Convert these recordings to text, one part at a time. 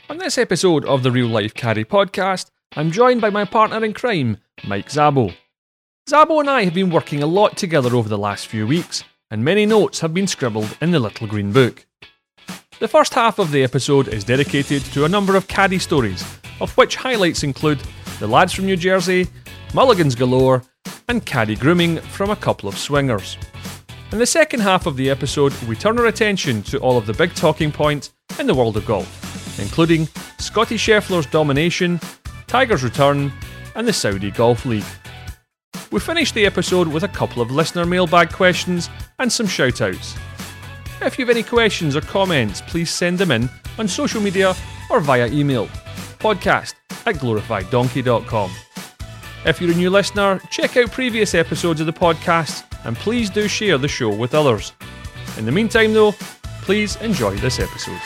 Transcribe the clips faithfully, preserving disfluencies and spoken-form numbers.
On this episode of the Real Life Caddy podcast, I'm joined by my partner in crime, Mike Szabo. Szabo and I have been working a lot together over the last few weeks, and many notes have been scribbled in the little green book. The first half of the episode is dedicated to a number of caddy stories, of which highlights include the lads from New Jersey, mulligans galore, and caddy grooming from a couple of swingers. In the second half of the episode, we turn our attention to all of the big talking points in the world of golf, including Scottie Scheffler's domination, Tiger's return, and the Saudi Golf League. We finish the episode with a couple of listener mailbag questions and some shout-outs. If you have any questions or comments, please send them in on social media or via email, podcast at glorified donkey dot com. If you're a new listener, check out previous episodes of the podcast and please do share the show with others. In the meantime though, please enjoy this episode.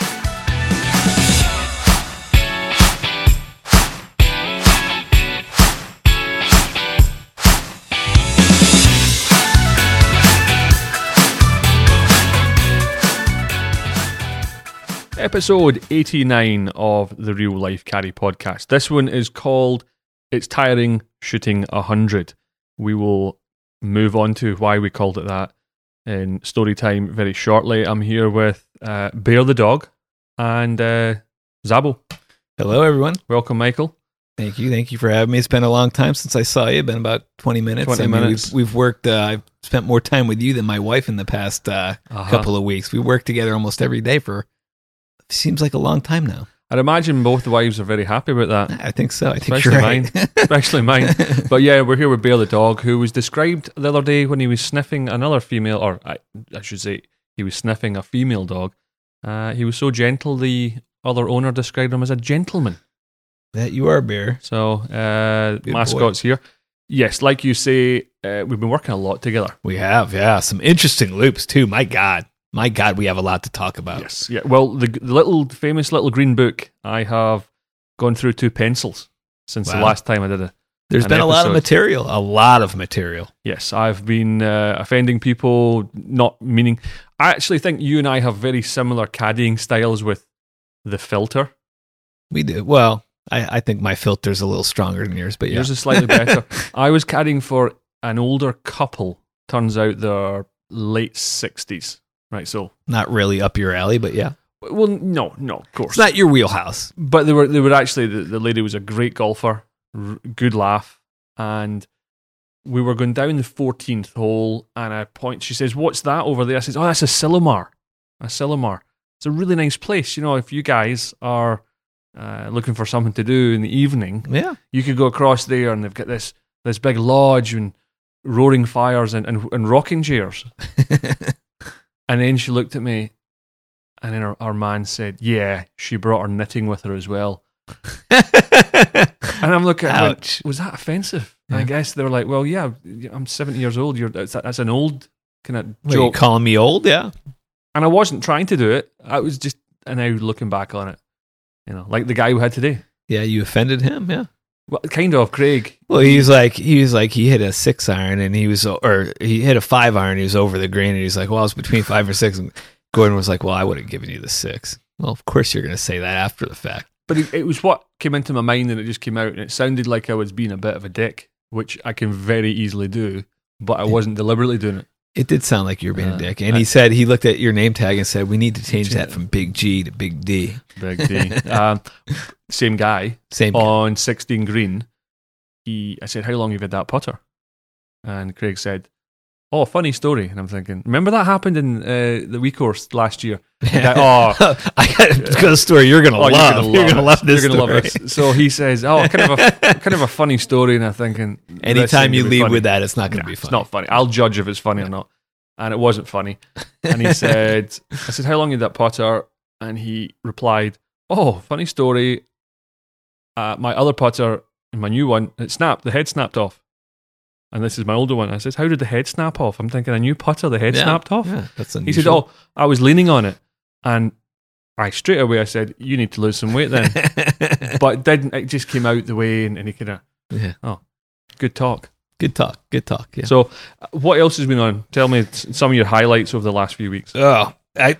Episode eighty-nine of the Real Life Caddy podcast. This one is called It's Tiring Shooting one hundred. We will move on to why we called it that in story time very shortly. I'm here with uh, Bear the dog and uh, Szabo. Hello, everyone. Welcome, Michael. Thank you. Thank you for having me. It's been a long time since I saw you. It's been about twenty minutes. twenty I mean, minutes. We've, we've worked, uh, I've spent more time with you than my wife in the past uh, Uh-huh. couple of weeks. We work together almost every day for, seems like a long time now. I'd imagine both the wives are very happy about that. I think so. I think Especially you're right. mine. Especially mine. But yeah, we're here with Bear the dog, who was described the other day when he was sniffing another female, or I, I should say, he was sniffing a female dog. Uh, he was so gentle, the other owner described him as a gentleman. That you are, Bear. So, uh, Good mascots here. Yes, like you say, uh, we've been working a lot together. We have, yeah. Some interesting loops, too. My God. My God, we have a lot to talk about. Yes, yeah. Well, the, the little famous little green book, I have gone through two pencils since Wow. the last time I did it. There's an been a lot of episode. material. A lot of material. Yes, I've been uh, offending people, not meaning. I actually think you and I have very similar caddying styles with the filter. We do. Well, I, I think my filter's a little stronger than yours, but yeah. Yours is slightly better. I was caddying for an older couple. Turns out they're late sixties. Right, so Not really up your alley, but yeah. well, no, no, of course, It's not your wheelhouse. but they were they were actually the, the lady was a great golfer, r- good laugh, and we were going down the fourteenth hole, and I point. She says, "What's that over there?" I says, "Oh, that's a Silomar, a Silomar. It's a really nice place. You know, if you guys are uh, looking for something to do in the evening, Yeah. you could go across there, and they've got this this big lodge and roaring fires and and, and rocking chairs." And then she looked at me, and then our, our man said, "Yeah, she brought her knitting with her as well." And I'm looking at it, like, Ouch. was that offensive? And I Yeah. guess they were like, "Well, yeah, I'm seventy years old. You're that's, that's an old kind of What, you joke." calling me old? Yeah. And I wasn't trying to do it. I was just, and now looking back on it, you know, like the guy we had today. Yeah, you offended him. Yeah. Well, kind of, Craig. Well, he was like, he was like, he hit a six iron and he was, or he hit a five iron. He was over the green and he's like, well, I was between five or six. And Gordon was like, well, I would have given you the six. Well, of course you're going to say that after the fact. But it, it was what came into my mind, and it just came out, and it sounded like I was being a bit of a dick, which I can very easily do, but I wasn't deliberately doing it. It did sound like you were being Uh, a dick. And I- he said, he looked at your name tag and said, we need to change that from Big G to Big D. Big D. um, same guy Same. on sixteen green. He, I said, "How long have you had that putter?" And Craig said, "Oh, funny story." And I'm thinking, remember that happened in uh, the wee course last year? Guy, oh, I got a story you're going to oh, love. You're going to it. love this You're gonna story. love this. So he says, "Oh, kind of a kind of a funny story." And I'm thinking, this Anytime ain't you gonna be leave funny. with that, it's not going to Nah, be it's funny. not funny. I'll judge if it's funny or not. And it wasn't funny. And he said, I said, "How long you had that putter?" And he replied, "Oh, funny story. Uh, my other putter, my new one, it snapped. The head snapped off. And this is my older one." I said, "How did the head snap off?" I'm thinking, a new putter, the head Yeah, snapped off. Yeah, that's He unusual. said, "Oh, I was leaning on it." And I straight away I said, "You need to lose some weight then." But it didn't. It just came out the way, and, and he kind of, yeah. good talk. Good talk. Good talk. Yeah. So, uh, what else has been on? Tell me s- some of your highlights over the last few weeks. Oh, I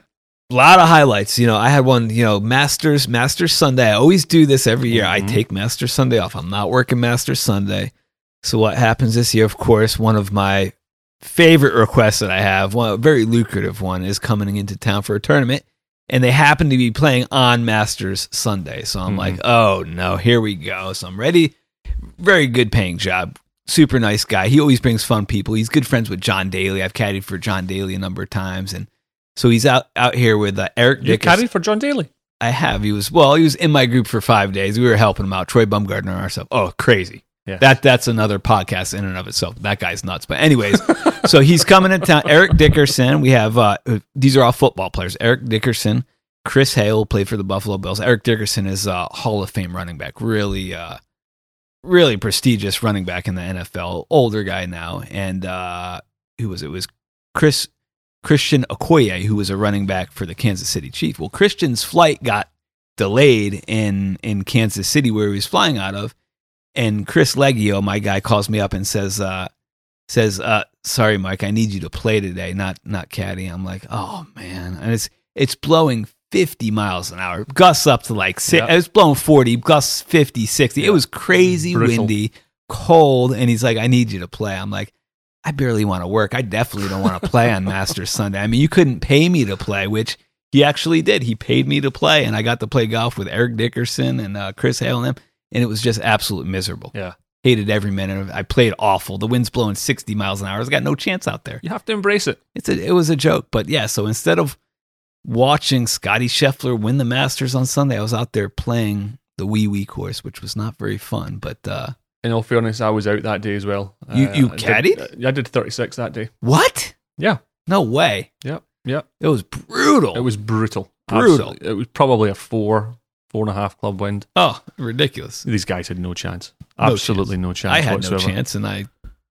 A lot of highlights. You know, I had one, you know, Masters, Masters Sunday. I always do this every year. Mm-hmm. I take Masters Sunday off. I'm not working Masters Sunday. So what happens this year, of course, one of my favorite requests that I have, one a very lucrative one, is coming into town for a tournament. And they happen to be playing on Masters Sunday. So I'm Mm-hmm. like, oh no, here we go. So I'm ready. Very good paying job. Super nice guy. He always brings fun people. He's good friends with John Daly. I've caddied for John Daly a number of times. And so he's out, out here with uh, Eric You Dickerson. caddied for John Daly? I have. He was, well, he was in my group for five days. We were helping him out. Troy Bumgardner and ourselves. Oh, crazy. Yeah. That That's another podcast in and of itself. That guy's nuts. But anyways, so he's coming in town. Eric Dickerson. We have, uh, these are all football players. Eric Dickerson, Chris Hale played for the Buffalo Bills. Eric Dickerson is a Hall of Fame running back. Really, uh, really prestigious running back in the N F L. Older guy now. And uh, who was it? It was Chris Christian Okoye, who was a running back for the Kansas City Chiefs. Well, Christian's flight got delayed in, in Kansas City where he was flying out of. And Chris Leggio, my guy, calls me up and says, uh, says, uh, sorry, Mike, I need you to play today, not not caddy. I'm like, oh, man. And it's it's blowing fifty miles an hour. Gusts up to like, six, Yep. it was blowing forty, gusts fifty, sixty. Yep. It was crazy Brutal. windy, cold. And he's like, I need you to play. I'm like, I barely want to work. I definitely don't want to play on Masters Sunday. I mean, you couldn't pay me to play, which he actually did. He paid me to play, and I got to play golf with Eric Dickerson and uh, Chris Hale and them, and it was just absolutely miserable. Yeah. Hated every minute of it. I played awful. The wind's blowing sixty miles an hour. I got no chance out there. You have to embrace it. It's a, it was a joke. But yeah, so instead of watching Scotty Scheffler win the Masters on Sunday, I was out there playing the Wee Wee course, which was not very fun. But uh, In all fairness, I was out that day as well. You- you I caddied? Did, I did thirty-six that day. what? Yeah. No way. Yep. Yep. It was brutal. It was brutal. Brutal. Absolutely. It was probably a four, four and a half club wind. Oh, ridiculous. These guys had no chance. No Absolutely no chance. I had whatsoever. no chance, and I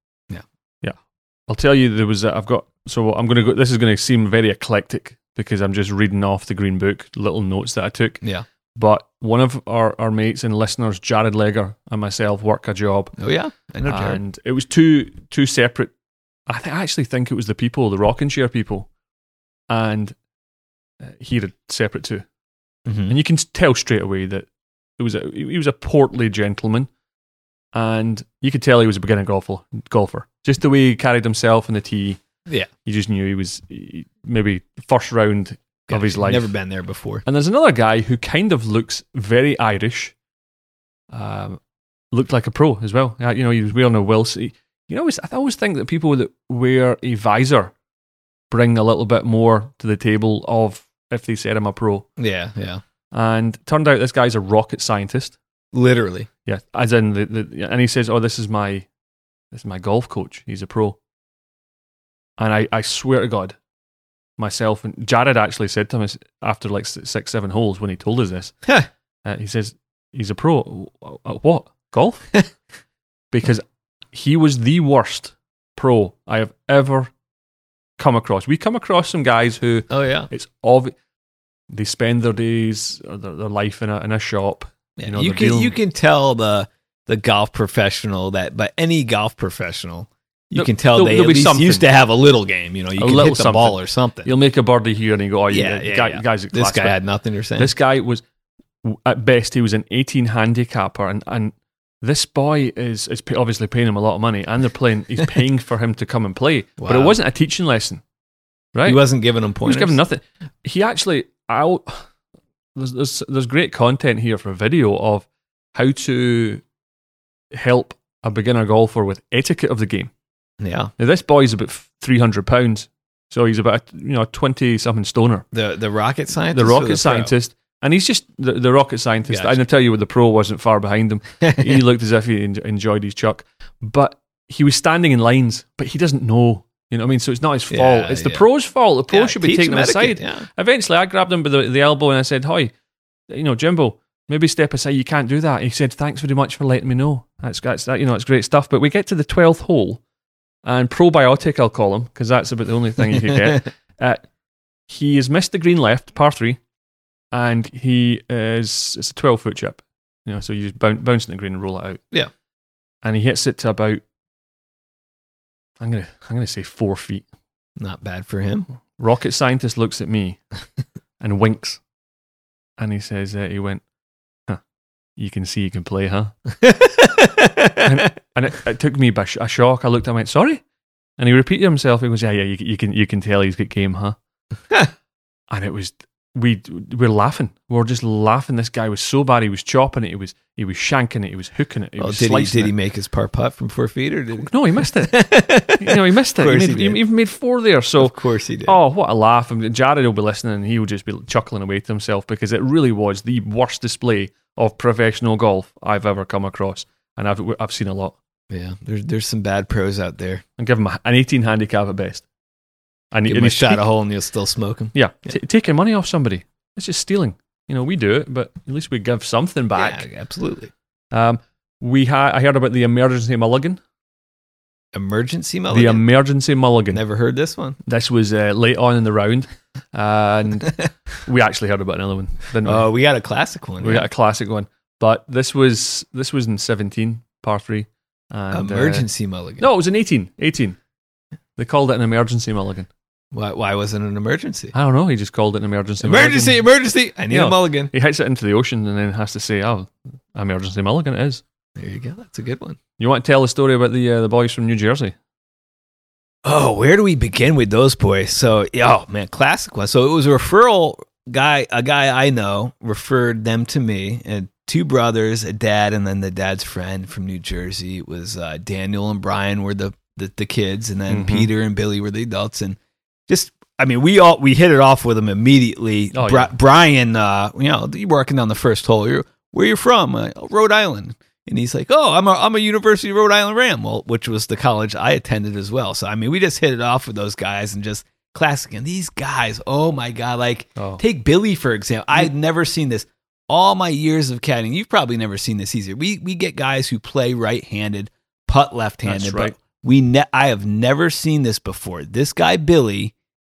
I'll tell you, there was. A, I've got. So I'm going to go. This is going to seem very eclectic because I'm just reading off the Green Book, little notes that I took. yeah. But one of our, our mates and listeners, Jared Legger, and myself work a job, Oh yeah, I know Jared. and it was two two separate. I, th- I actually think it was the people, the rocking chair people, and uh, he had separate too. Mhm. And you can tell straight away that it was a he was a portly gentleman, and you could tell he was a beginner golfer. Golfer, just the way he carried himself in the tee. Yeah. You just knew he was he, maybe first round of his life. Never been there before. And there's another guy who kind of looks very Irish. Um, looked like a pro as well. Uh, You know, he was wearing a Wilson. You know, I always think that people that wear a visor bring a little bit more to the table of if they said I'm a pro. Yeah, yeah. And turned out this guy's a rocket scientist. Literally. Yeah, as in the, the and he says, "Oh, this is my this is my golf coach. He's a pro." And I, I swear to God, myself and Jared actually said to him after like six, seven holes when he told us this. Huh. Uh, he says he's a pro. At what? Golf? Because he was the worst pro I have ever come across. We come across some guys who Oh yeah. it's obvious they spend their days or their, their life in a in a shop. Yeah, You know, you they're can dealing- you can tell the the golf professional that, but any golf professional, you There- can tell there'll- they there'll at be least something. used to have a little game. You know, you A can little hit the ball something. or something. You'll make a birdie here and you go, oh, yeah, yeah, yeah, guy, yeah. guys at This class. guy But had nothing. You're saying This guy was, at best, he was an eighteen handicapper, and, and this boy is is pay, obviously paying him a lot of money, and they're paying. He's paying for him to come and play, but it Wow. wasn't a teaching lesson, right? he wasn't giving him He pointers. was given nothing. He actually, I'll, there's, there's there's great content here for video of how to help a beginner golfer with etiquette of the game. Yeah, Now, this boy's about three hundred pounds, so he's about a, you know twenty something stoner. the the rocket scientist. The or rocket pro? scientist, and he's just the, the rocket scientist. Gotcha. I tell you what, the pro wasn't far behind him. He looked as if he en- enjoyed his chuck, but he was standing in lines, but he doesn't know. You know what I mean? So it's not his fault. Yeah, it's the yeah. pro's fault. The pro Yeah, should be teach taking him him etiquette, aside. yeah. Eventually, I grabbed him by the, the elbow and I said, "Hi, you know, Jimbo, maybe step aside. You can't do that." He said, "Thanks very much for letting me know. That's that's that. You know, it's great stuff." But we get to the twelfth hole, and probiotic, I'll call him because that's about the only thing you could get. uh, he has missed the green left, par three, and he is it's a twelve foot chip. You know, so you just bounce, bounce in the green and roll it out. Yeah. And he hits it to about I'm gonna I'm gonna say four feet. Not bad for him. Rocket scientist looks at me and winks. And he says, uh, he went, huh, you can see you can play, huh? and and it, it took me by sh- a shock. I looked at him and went, sorry? And he repeated himself. He goes, yeah, yeah, you, you can you can tell he's got game, huh? And it was, we we're laughing. We were just laughing. This guy was so bad. He was chopping it. He was he was shanking it. He was hooking it. He Oh, was did he, slicing did he it. make his par putt from four feet or did he? No, he missed it. you know, he missed it. Of He, course made, he did. he even made four there. So, Of course he did. oh, what a laugh. I mean, Jared will be listening and he will just be chuckling away to himself because it really was the worst display of professional golf I've ever come across. And I've I've seen a lot. Yeah, there's there's some bad pros out there. And give him a- an eighteen handicap at best. And, Give and him a he's shot take- a hole and you'll still smoke him. Yeah, t- taking money off somebody. It's just stealing. You know, we do it, but at least we give something back. Yeah, absolutely. Um, we ha- I heard about the emergency mulligan. Emergency mulligan. The emergency mulligan. Never heard this one. This was uh, late on in the round, and we actually heard about another one, didn't we? Oh, we got a classic one. we yeah. got a classic one, but this was this was in seventeen, par three. And, uh, Emergency mulligan. no, it was in eighteen. eighteen. They called it an emergency mulligan. Why, why wasn't it an emergency? I don't know. He just called it an emergency. Emergency, mulligan. emergency. I need Yeah. a mulligan. He hits it into the ocean and then has to say, "Oh, emergency mulligan it is." There you go. That's a good one. You want to tell the story about the uh, the boys from New Jersey? Oh, where do we begin with those boys? So, oh man, classic one. So it was a referral guy, a guy I know referred them to me, and two brothers, a dad, and then the dad's friend from New Jersey. It was uh, Daniel and Brian were the, the, the kids, and then Mhm. Peter and Billy were the adults. And just, I mean, we all we hit it off with them immediately. Oh, Bri- yeah. Brian, uh, you know, you're working on the first hole. You're, where you from? Uh, Rhode Island. And he's like, oh, I'm a, I'm a University of Rhode Island Ram, well, which was the college I attended as well. So, I mean, we just hit it off with those guys and just classic. And these guys, oh my God, like Oh. take Billy, for example. I had never seen this. All my years of caddying, you've probably never seen this either. We we get guys who play right-handed, putt left-handed. That's right. But we ne- I have never seen this before. This guy, Billy,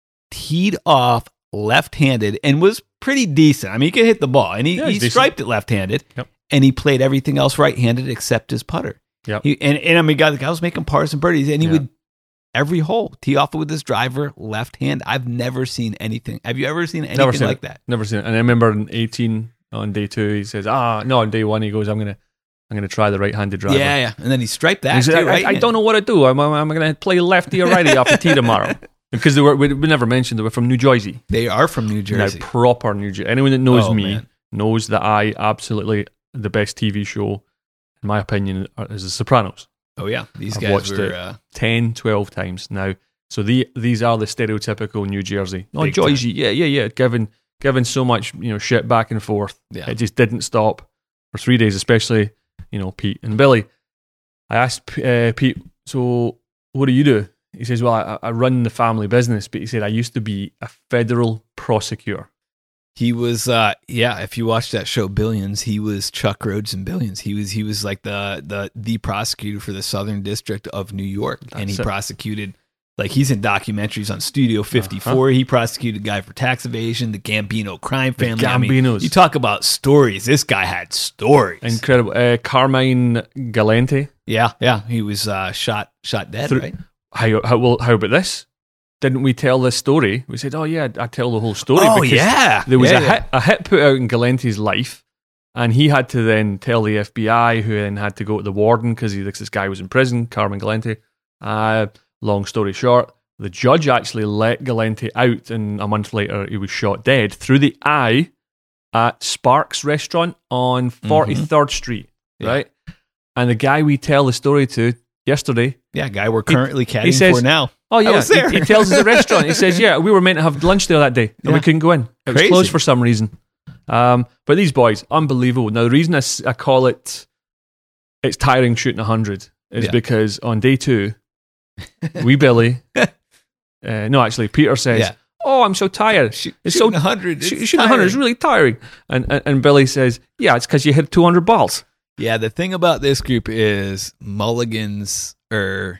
teed off left-handed and was pretty decent. I mean, he could hit the ball. And he, Yeah, he he's decent. striped it left-handed. Yep. And he played everything else right-handed except his putter. Yep. He, and, and I mean, God, the guy was making pars and birdies, and he Yeah. would every hole tee off with his driver left hand. I've never seen anything. Have you ever seen anything Never seen like it. that? Never seen it. And I remember in eighteen on day two, he says, "Ah, no." On day one, he goes, "I'm gonna, I'm gonna try the right-handed driver." Yeah, yeah. And then he striped that. He said, too, I, right? I don't know what to do. I'm, I'm going to play lefty or righty off the tee tomorrow." Because they were, we, we never mentioned they were from New Jersey. They are from New Jersey. Now, proper New Jersey. Anyone that knows Oh, me man. knows that I absolutely, the best T V show, in my opinion, are- is The Sopranos. Oh yeah, these I've guys watched were. it. Uh, ten, twelve times now. So the, these are the stereotypical New Jersey. Oh, Big Jersey, yeah, yeah, yeah. Given, given so much, you know, shit back and forth. Yeah. It just didn't stop for three days, especially, you know, Pete and Billy. I asked uh, Pete, so what do you do? He says, well, I, I run the family business, but he said, I used to be a federal prosecutor. he was. Uh, yeah, if you watch that show Billions, he was Chuck Rhodes in Billions. He was. He was like the the the prosecutor for the Southern District of New York, and he That's it. prosecuted. Like he's in documentaries on Studio fifty-four. Uh-huh. He prosecuted a guy for tax evasion, the Gambino crime The family. I mean, Gambinos. you talk about stories. This guy had stories. Incredible. Uh, Carmine Galante. yeah, yeah. He was uh, shot shot dead, Through- right? How, how, well, how about this? Didn't we tell this story? We said, oh, yeah, I tell the whole story. Oh, because yeah. There was Yeah, a, yeah. hit, a hit put out in Galante's life, and he had to then tell the F B I, who then had to go to the warden because he thinks this guy was in prison, Carmine Galante. Uh, long story short, the judge actually let Galante out, and a month later, he was shot dead through the eye at Sparks Restaurant on forty-third Street, Yeah. right? And the guy we tell the story to yesterday, Yeah, guy we're currently caddying he says- for now. oh yeah, was there. He, he tells us the restaurant. He says, yeah, we were meant to have lunch there that day, and Yeah. we couldn't go in. It was Crazy. closed for some reason. Um, but these boys, unbelievable. Now, the reason I, s- I call it, it's tiring shooting one hundred is Yeah. because on day two, we Billy, uh, no, actually, Peter says, Yeah. oh, I'm so tired. Shoot, It's shooting so one hundred. Sh- it's shooting one hundred is tiring. really tiring. And, and, and Billy says, yeah, it's because you hit two hundred balls. Yeah, the thing about this group is mulligans are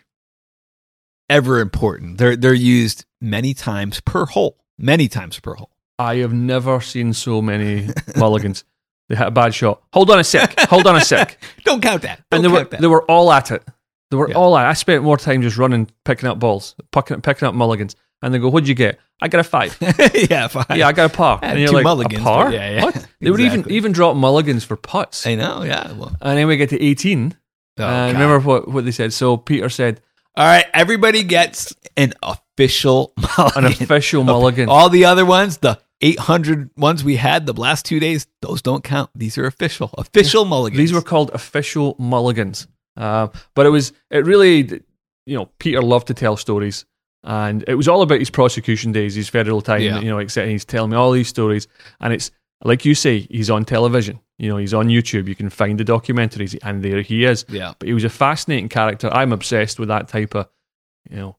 ever important. They're they're used many times per hole. Many times per hole. I have never seen so many mulligans. They had a bad shot. Hold on a sec. Hold on a sec. Don't count that. Don't and they were count that. they were all at it. They were Yeah. all at it. I spent more time just running, picking up balls, picking, picking up mulligans. And they go, what'd you get? I got a five. yeah, fine. Yeah, I got a par. I had And you're two like, mulligans, a par? but yeah, yeah. What? They would even Exactly. even drop mulligans for putts. I know, yeah. Well, And then we get to eighteen. oh, and God. remember what, what they said? So Peter said, All right, everybody gets an official mulligan. an official mulligan. All the other ones, the eight hundred ones we had the last two days, those don't count. These are official. Official mulligans. These were called official mulligans. Uh, but it was, it really, you know, Peter loved to tell stories. And it was all about his prosecution days, his federal time, Yeah. you know, except he's telling me all these stories. And it's, like you say, he's on television. You know, he's on YouTube. You can find the documentaries, and there he is. Yeah. But he was a fascinating character. I'm obsessed with that type of, you know,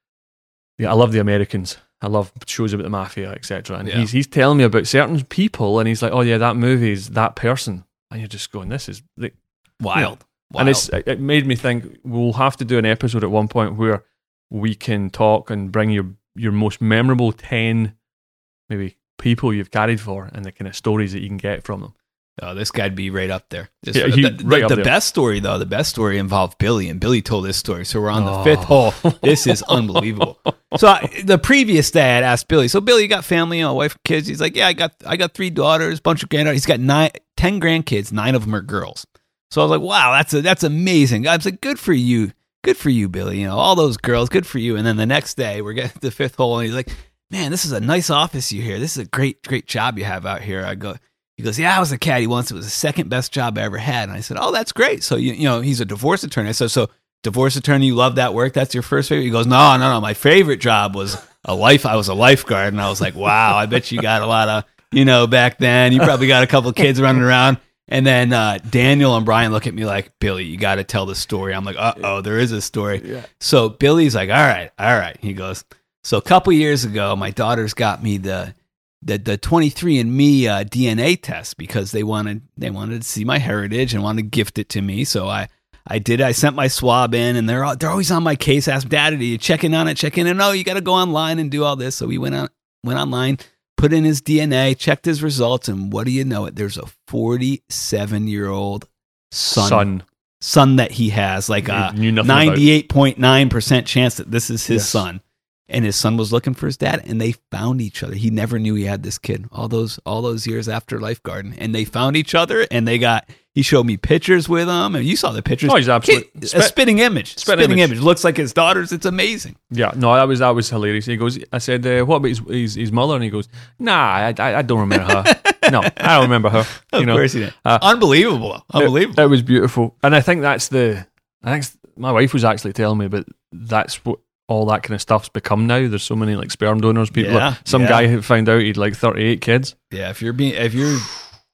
yeah, I love the Americans. I love shows about the mafia, et cetera. And Yeah. he's he's telling me about certain people, and he's like, "Oh yeah, that movie is that person," and you're just going, "This is like, Wild. Wild. And it's it made me think we'll have to do an episode at one point where we can talk and bring your your most memorable ten maybe people you've carried for and the kind of stories that you can get from them. Oh, this guy'd be right up there. This, Yeah, he- the the- right up the there. best story, though, the best story involved Billy, and Billy told this story. So we're on the Oh. fifth hole. This is unbelievable. So I, the previous day, I had asked Billy, so Billy, you got family, you know, wife, kids? He's like, yeah, I got I got three daughters, bunch of granddaughters. He's got nine, ten grandkids, nine of them are girls. So I was like, wow, that's a, that's amazing. I was like, good for you. Good for you, Billy. You know, all those girls, good for you. And then the next day, we're getting to the fifth hole, and he's like, man, this is a nice office you here. This is a great, great job you have out here. I go, he goes, yeah, I was a caddy once. It was the second best job I ever had. And I said, oh, that's great. So, you, you know, he's a divorce attorney. I said, so divorce attorney, you love that work? That's your first favorite? He goes, no, no, no. My favorite job was a life. I was a lifeguard. And I was like, wow, I bet you got a lot of, you know, back then. You probably got a couple of kids running around. And then uh, Daniel and Brian look at me like, Billy, you got to tell the story. I'm like, uh-oh, there is a story. Yeah. So Billy's like, all right, all right. He goes, so a couple years ago, my daughters got me the the the twenty-three and me uh, D N A test because they wanted they wanted to see my heritage and wanted to gift it to me. So I I did. I sent my swab in, and they're all, they're always on my case. Ask Dad, are you checking on it? Checking in? No, you got to go online and do all this. So we went on went online, put in his D N A, checked his results, and what do you know? It there's a forty-seven year old son, son Son. that he has, like a Knew nothing about. ninety-eight point nine percent chance that this is his Yes. son. And his son was looking for his dad, and they found each other. He never knew he had this kid all those all those years after lifeguarding, and they found each other. And they got he showed me pictures with him, and you saw the pictures. Oh, he's absolute- Kid- a spit- spitting image, spitting spitting, image. image. Looks like his daughter's. It's amazing. Yeah, no, that was that was hilarious. He goes, I said, uh, what about his, his his mother? And he goes, nah, I, I, I don't remember her. No, I don't remember her. You Of know, course he did. uh, Unbelievable, unbelievable. It, it was beautiful, and I think that's the. I think my wife was actually telling me, but that's what all that kind of stuff's become now. There's so many like sperm donors. People, Yeah, some yeah. guy who found out he'd like thirty-eight kids. Yeah, if you're being if you're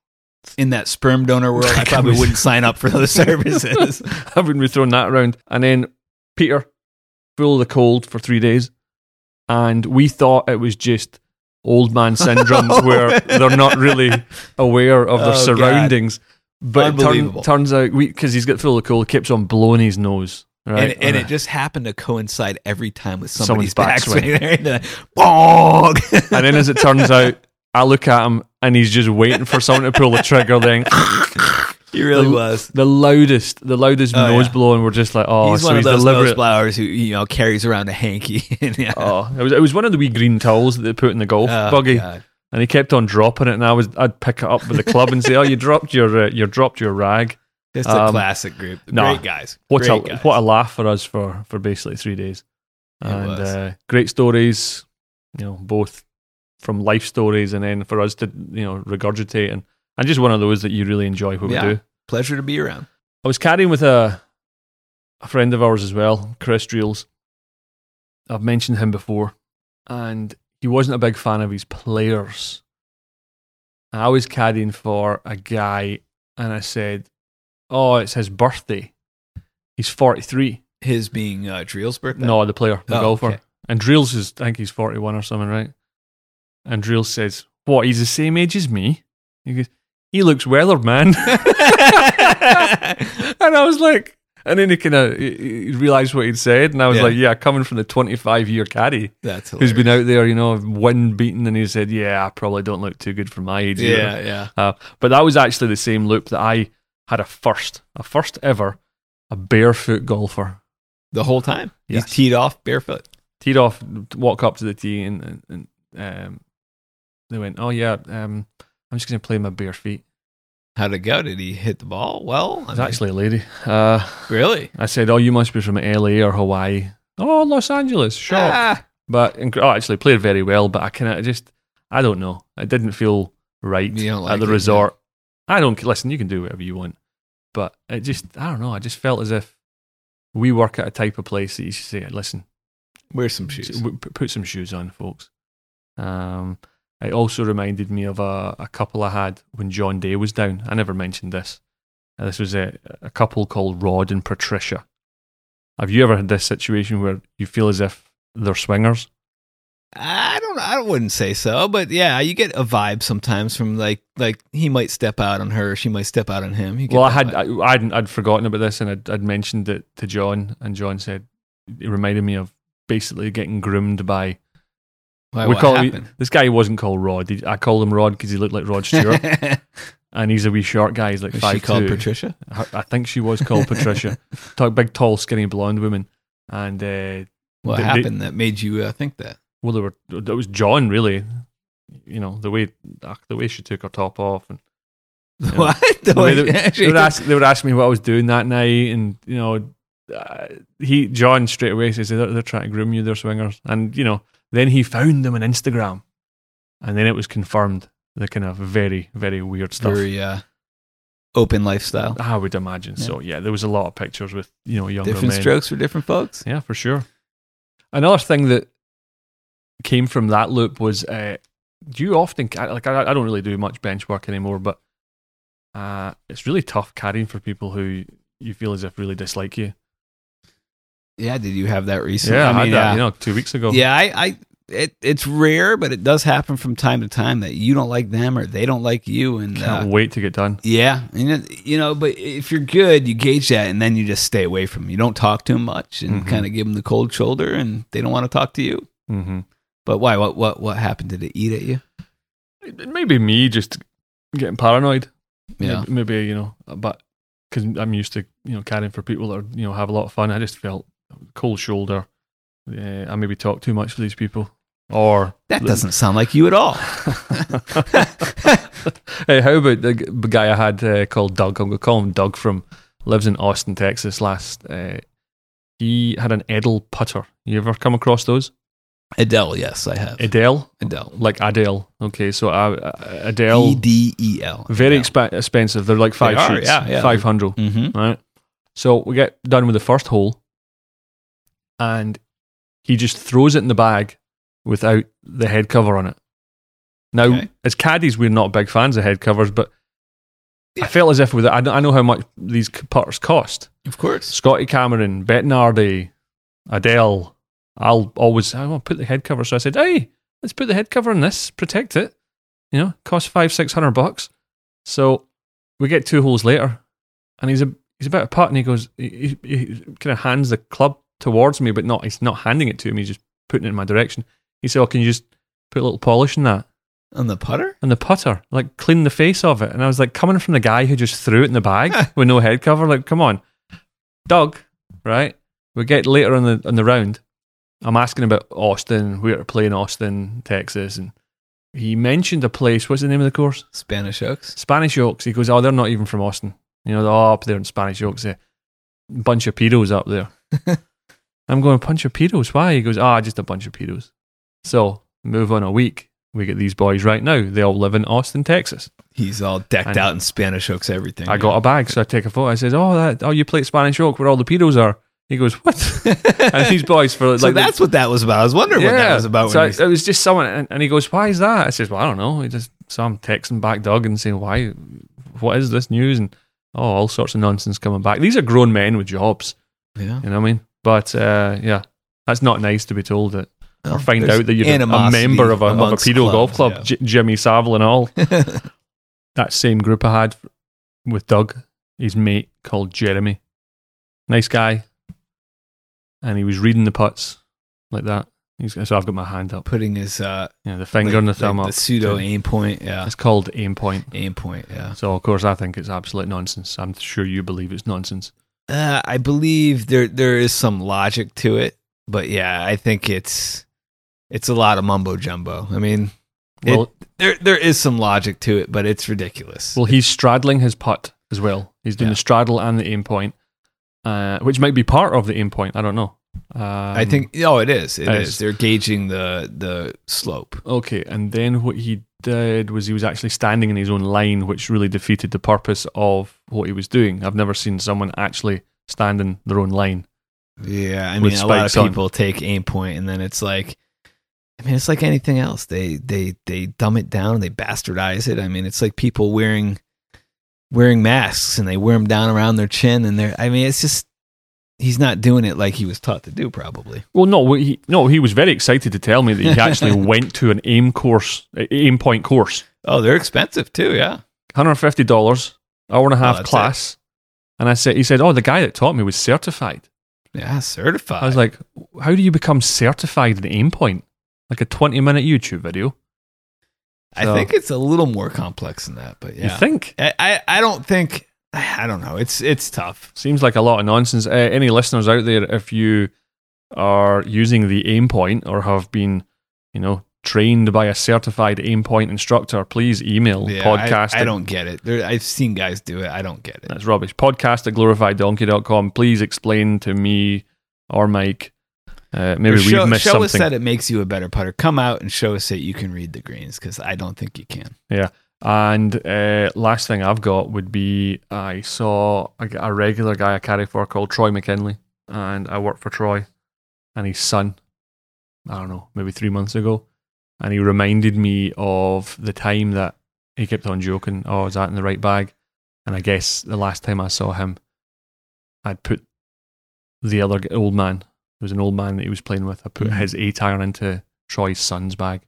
in that sperm donor world, I Like, probably it was- wouldn't sign up for those services. I wouldn't be throwing that around. And then Peter, full of the cold for three days, and we thought it was just old man syndrome where they're not really aware of their Oh, God. surroundings. But it turn, Unbelievable. turns out, because he's got full of cold, keeps on blowing his nose. Right? And, and Uh, it just happened to coincide every time with Someone's somebody's backswing. backswing. There, Bong! and then as it turns out, I look at him and he's just waiting for someone to pull the trigger. Then He really the, was. the loudest, the loudest Oh, nose yeah. blowing. We're just like, oh, he's so one of he's those deliberate. nose blowers who you know carries around a hanky. Yeah. Oh, it was it was one of the wee green towels that they put in the golf Oh, buggy, God. and he kept on dropping it. And I was, I'd pick it up with the club and say, "Oh, you dropped your, uh, you dropped your rag." Just a Um, classic group. nah. Great guys. What Great a guys. what a laugh for us for for basically three days, It and was. uh, great stories. You know, both from life stories and then for us to you know regurgitate and and just one of those that you really enjoy what Yeah. we do. Pleasure to be around. I was caddying with a a friend of ours as well, Chris Dreels. I've mentioned him before, and he wasn't a big fan of his players. I was caddying for a guy, and I said, "Oh, it's his birthday. He's forty-three." His being uh, Dreel's birthday. No, the player, the Oh, golfer. okay. And Dreels is, I think he's forty-one or something, right? And Dreels says, "What? He's the same age as me?" He goes, "He looks weathered, man." And I was like, and then he kind of he realized what he'd said, and I was Yeah. like, "Yeah, coming from the twenty-five year caddy That's who's hilarious. been out there, you know, wind beaten," and he said, "Yeah, I probably don't look too good for my age." either." Yeah, yeah. Uh, but that was actually the same loop that I had a first, a first ever, a barefoot golfer. The whole time. Yes. He's teed off barefoot. teed off, walk up to the tee, and, and, and um, they went, "Oh yeah, um, I'm just going to play my bare feet." How'd it go? Did he hit the ball well? It's actually a lady. Uh, really? I said, "Oh, you must be from L A or Hawaii." "Oh, Los Angeles." Shock. Ah. But oh, actually played very well. But I kind of just, I don't know. It didn't feel right like at the it, resort. Yeah. I don't listen. You can do whatever you want, but it just, I don't know. I just felt as if we work at a type of place that you should say, "Listen, wear some shoes. Put some shoes on, folks." Um, it also reminded me of a, a couple I had when John Day was down. I never mentioned this. Uh, this was a, a couple called Rod and Patricia. Have you ever had this situation where you feel as if they're swingers? I don't. I wouldn't say so, but yeah, you get a vibe sometimes from like like he might step out on her, she might step out on him. Well, I had I, I'd I'd forgotten about this, and I'd, I'd mentioned it to John, and John said it reminded me of basically getting groomed by. Why, we what call happened? Him, this guy wasn't called Rod. He, I call him Rod because he looked like Rod Stewart, and he's a wee short guy. He's like was five she called two. Patricia? I, I think she was called Patricia. Talk big, tall, skinny, blonde woman, and uh, what they, happened they, that made you uh, think that? Well, they were. It was John, really. You know the way the way she took her top off, and you know, what the, the way they, they, they, would ask, they would ask me what I was doing that night, and you know, uh, he John straight away says they're, they're trying to groom you, they're swingers, and you know, then he found them on Instagram, and then it was confirmed the kind of very very weird stuff, very uh, open lifestyle. I would imagine yeah. So. Yeah, there was a lot of pictures with you know younger different men. strokes for different folks. Yeah, for sure. Another thing that came from that loop was, uh, do you often, like I, I don't really do much bench work anymore, but uh, it's really tough carrying for people who you feel as if really dislike you. Yeah, did you have that recently? Yeah, I, I mean, had that, uh, you know, two weeks ago. Yeah, I, I it, it's rare, but it does happen from time to time that you don't like them or they don't like you. And Can't uh, wait to get done. Yeah, and you know, but if you're good, you gauge that, and then you just stay away from them. You don't talk to them much, and Mhm. kind of give them the cold shoulder, and they don't want to talk to you. Mm-hmm. But why? What? What? What happened? Did it eat at you? It, it may be me just getting paranoid. Yeah, maybe, maybe you know, but because I'm used to you know carrying for people that are, you know have a lot of fun. I just felt cold shoulder. Uh, I maybe talk too much to these people. Or that doesn't sound like you at all. Hey, how about the guy I had uh, called Doug? I'm going to call him Doug. From lives in Austin, Texas. Last, uh, he had an Edel putter. You ever come across those? Adele, yes, I have. Adele, Adele, like Adele. Okay, so uh, Adele, E D E L, very exp- expensive. They're like five they sheets, yeah, yeah. five hundred. Mm-hmm. Right. So we get done with the first hole, and he just throws it in the bag without the head cover on it. Now, okay. As caddies, we're not big fans of head covers, but yeah. I felt as if with it, I know how much these putters cost. Of course. Scotty Cameron, Bettinardi, Adele, I'll always, I want to put the head cover. So I said, hey, let's put the head cover on this, protect it. You know, cost five, six hundred bucks. So we get two holes later, and he's a he's about to putt, and he goes, he, he, he kind of hands the club towards me, but not, he's not handing it to me, he's just putting it in my direction. He said, oh, can you just put a little polish in that? On the putter? On the putter. Like, clean the face of it. And I was like, coming from the guy who just threw it in the bag with no head cover, like, come on. Doug, right? We get later on the on the round. I'm asking about Austin, where to play in Austin, Texas. And he mentioned a place. What's the name of the course? Spanish Oaks. Spanish Oaks. He goes, oh, they're not even from Austin. You know, they're all up there in Spanish Oaks. A bunch of pedos up there. I'm going, a bunch of pedos? Why? He goes, ah, oh, just a bunch of pedos. So, move on a week. We get these boys right now. They all live in Austin, Texas. He's all decked and out in Spanish Oaks, everything. I yeah. got a bag, so I take a photo. I says, oh, that, oh, you play at Spanish Oak where all the pedos are. He goes, what? And these boys for so like... that's the, what that was about. I was wondering yeah. what that was about. So when I, it was just someone, and, and he goes, why is that? I says, well, I don't know. He just saw him texting back Doug and saying, why, what is this news? And oh, all sorts of nonsense coming back. These are grown men with jobs. Yeah. You know what I mean? But uh, yeah, that's not nice to be told that. Well, or find out that you're a member of a, of a pedo golf club, yeah. J- Jimmy Savile and all. That same group I had with Doug, his mate called Jeremy. Nice guy. And he was reading the putts like that. He's, so I've got my hand up. Putting his uh, yeah, the finger like, and the thumb like up. The pseudo aim point, yeah. It's called aim point. Aim point, yeah. So, of course, I think it's absolute nonsense. I'm sure you believe it's nonsense. Uh, I believe there there is some logic to it. but yeah, I think it's it's a lot of mumbo jumbo. I mean, well, it, there there is some logic to it, but it's ridiculous. Well, he's straddling his putt as well. He's doing Yeah. the straddle and the aim point, uh, which might be part of the aim point. I don't know. Um, I think oh, it is. It it is. is. They're gauging the the slope. Okay, and then what he did was he was actually standing in his own line, which really defeated the purpose of what he was doing. I've never seen someone actually stand in their own line. Yeah, I With mean, a lot of spikes on. people take aim point, and then it's like, I mean, it's like anything else. They they they dumb it down, they bastardize it. I mean, it's like people wearing wearing masks, and they wear them down around their chin, and they're. I mean, it's just he's not doing it like he was taught to do, probably. Well, no, he no, he was very excited to tell me that he actually went to an aim course, aim point course. Oh, they're expensive too. Yeah, one hundred fifty dollars, hour and a half that's class. And I said, he said, oh, the guy that taught me was certified. yeah, certified. I was like, how do you become certified in aim point? Like a twenty minute YouTube video? I So- think it's a little more complex than that, but yeah, You think? I, I I don't think. I don't know. It's it's tough. Seems like a lot of nonsense. Uh, any listeners out there, if you are using the aim point or have been, you know, trained by a certified aim point instructor, please email Yeah, podcast. I, I at- don't get it. There, I've seen guys do it. I don't get it. That's rubbish. Podcast at glorified donkey dot com. Please explain to me or Mike. Uh, maybe Or show, we've missed show something. us that it makes you a better putter. Come out and show us that you can read the greens, because I don't think you can. Yeah. And uh, last thing I've got would be I saw a, a regular guy I carry for called Troy McKinley, and I work for Troy and his son, I don't know, maybe three months ago. And he reminded me of the time that he kept on joking, oh, is that in the right bag? And I guess the last time I saw him, I'd put the other g- old man, there was an old man that he was playing with, I put Mhm. his eight iron into Troy's son's bag.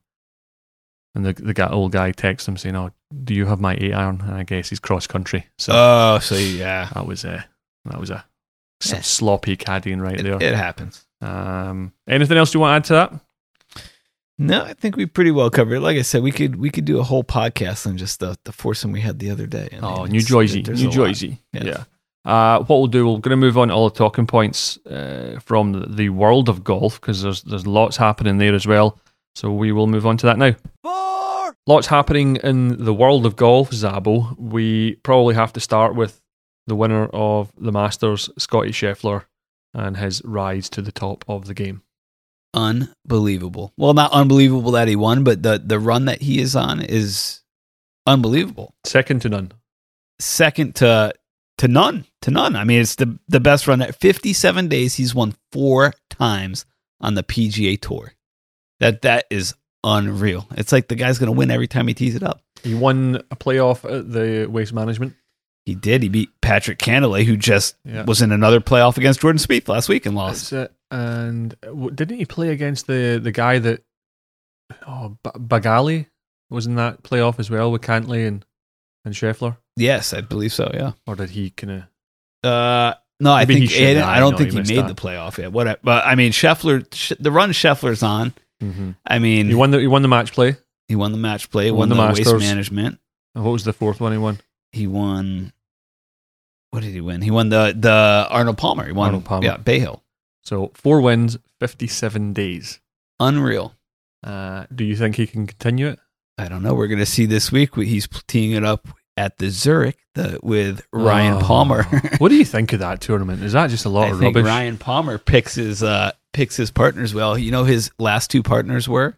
And the the guy, old guy texts him saying, oh, do you have my eight iron? And I guess he's cross country. So Oh, so yeah, that was a, that was a some Yeah. sloppy caddying right it, there. it happens. Um, anything else you want to add to that? No, I think we pretty well covered it. Like I said, we could we could do a whole podcast on just the the foursome we had the other day. I mean, Oh, New it's- Jersey, there's New a lot. Jersey. Yeah. Yeah. Uh, what we'll do, we're going to move on to all the talking points uh, from the, the world of golf, because there's there's lots happening there as well. So we will move on to that now. Four. Lots happening in the world of golf, Zabo. We probably have to start with the winner of the Masters, Scottie Scheffler, and his rise to the top of the game. Unbelievable. Well, not unbelievable that he won, but the the run that he is on is unbelievable. Second to none. Second to to none. To none. I mean, it's the the best run. At fifty-seven days, he's won four times on the P G A Tour. That that is unreal. It's like the guy's going to win every time he tees it up. He won a playoff at the Waste Management. He did. He beat Patrick Cantlay, who just Yeah. was in another playoff against Jordan Spieth last week and lost. That's it. And w- didn't he play against the, the guy that oh B- Bagali was in that playoff as well with Cantlay and and Scheffler? Yes, I believe so. Yeah. Or did he kind of? Uh, no, I Maybe think he should. I, Nah, I don't no, think he he missed made that. the playoff yet. What? But I mean, Scheffler, sh- the run Scheffler's on. Mm-hmm. I mean, He won the he won the match play. he won the match play, He won, won the the, waste Masters. management. And what was the fourth one he won? He won. What did he win? He won the the Arnold Palmer. He won Arnold Palmer. Yeah, Bay Hill. So four wins, fifty-seven days. Unreal. Uh, do you think he can continue it? I don't know. We're going to see this week. He's teeing it up at the Zurich the, with Ryan Oh. Palmer. What do you think of that tournament? Is that just a lot I of think rubbish? Ryan Palmer picks his uh, picks his partners well. You know, his last two partners were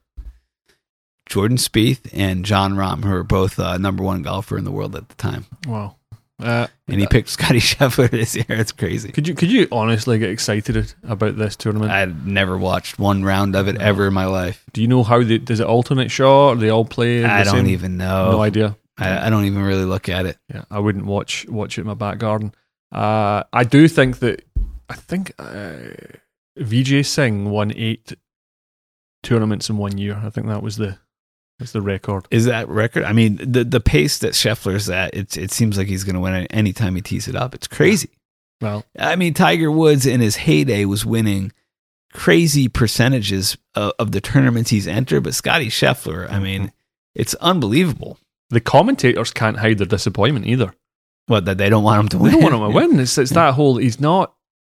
Jordan Spieth and John Rahm, who are both uh, number one golfer in the world at the time. Wow. Uh, And he picked Scottie Scheffler this year. It's crazy. could you could you honestly get excited about this tournament? I'd never watched one round of it No. ever in my life. Do you know how they does it alternate shot? Or they all play? I the don't same? even know. No idea. I, I don't even really look at it. Yeah, I wouldn't watch watch it in my back garden. Uh, I do think that I think uh, Vijay Singh won eight tournaments in one year. I think that was the that's the record. Is that record? I mean, the the pace that Scheffler's at, it's it seems like he's going to win it anytime he tees it up. It's crazy. Well, I mean, Tiger Woods in his heyday was winning crazy percentages of, of the tournaments he's entered, but Scottie Scheffler, I mean, it's unbelievable. the commentators can't hide their disappointment either. What, that they don't want him to We win? don't want him to win. It's it's that whole he's not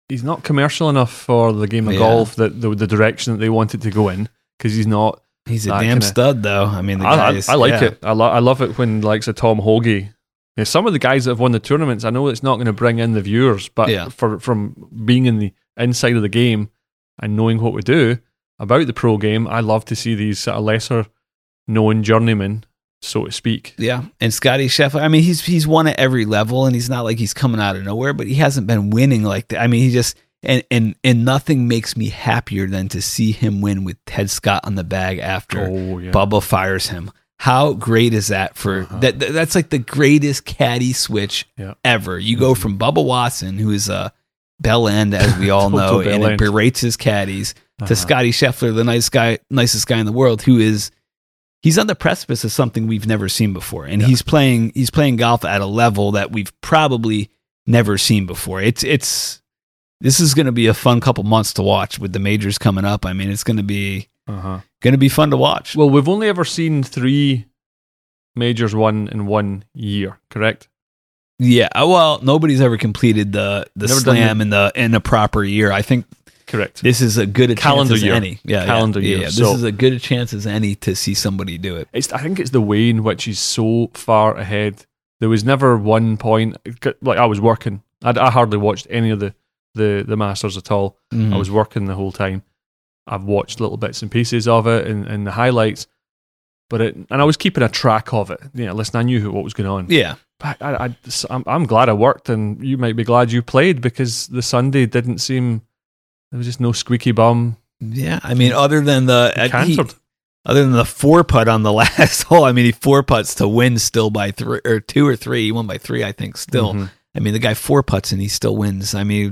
he's not commercial enough for the game of Yeah. golf that the, the direction that they want it to go in, because he's not. He's a that damn kinda- stud, though. I mean, the I, guy I, is, I like yeah. it. I, lo- I love it when likes a Tom Hoagie. You know, some of the guys that have won the tournaments, I know it's not going to bring in the viewers, but Yeah. for from being in the inside of the game and knowing what we do about the pro game, I love to see these sort of lesser known journeymen, so to speak. Yeah, and Scotty Scheffler, I mean, he's he's won at every level, and he's not like he's coming out of nowhere, but he hasn't been winning like that. I mean, he just and and and nothing makes me happier than to see him win with Ted Scott on the bag after Oh, yeah. Bubba fires him. How great is that for Uh-huh. that? that- That's like the greatest caddy switch Yeah. ever. You go from Bubba Watson, who is a bell end, as we all Total know, bell and end. it berates his caddies, Uh-huh. to Scotty Scheffler, the nice guy, nicest guy in the world, who is he's on the precipice of something we've never seen before, and Yeah. he's playing he's playing golf at a level that we've probably never seen before. It's it's this is going to be a fun couple months to watch with the majors coming up. I mean, it's going to be Uh-huh. going to be fun to watch. Well, we've only ever seen three majors won in one year, correct? Yeah, well, nobody's ever completed the the Never done slam in the in a proper year. I think Correct. this is a good a Calendar chance year. as any. Yeah, Calendar yeah, year. Yeah, this So- is a good a chance as any to see somebody do it. It's. I think it's the way in which he's so far ahead. There was never one point. Like I was working. I, I hardly watched any of the, the, the Masters at all. Mhm. I was working the whole time. I've watched little bits and pieces of it and, and the highlights, but it, and I was keeping a track of it. You know, listen, I knew what was going on. Yeah. But I, I, I'm, I'm glad I worked, and you might be glad you played, because the Sunday didn't seem. There was just no squeaky bum. Yeah, I mean, other than the He uh, he- cantered. other than the four putt on the last hole, I mean, he four putts to win still by three or two or three. He won by three, I think. Still, Mhm. I mean, the guy four putts and he still wins. I mean,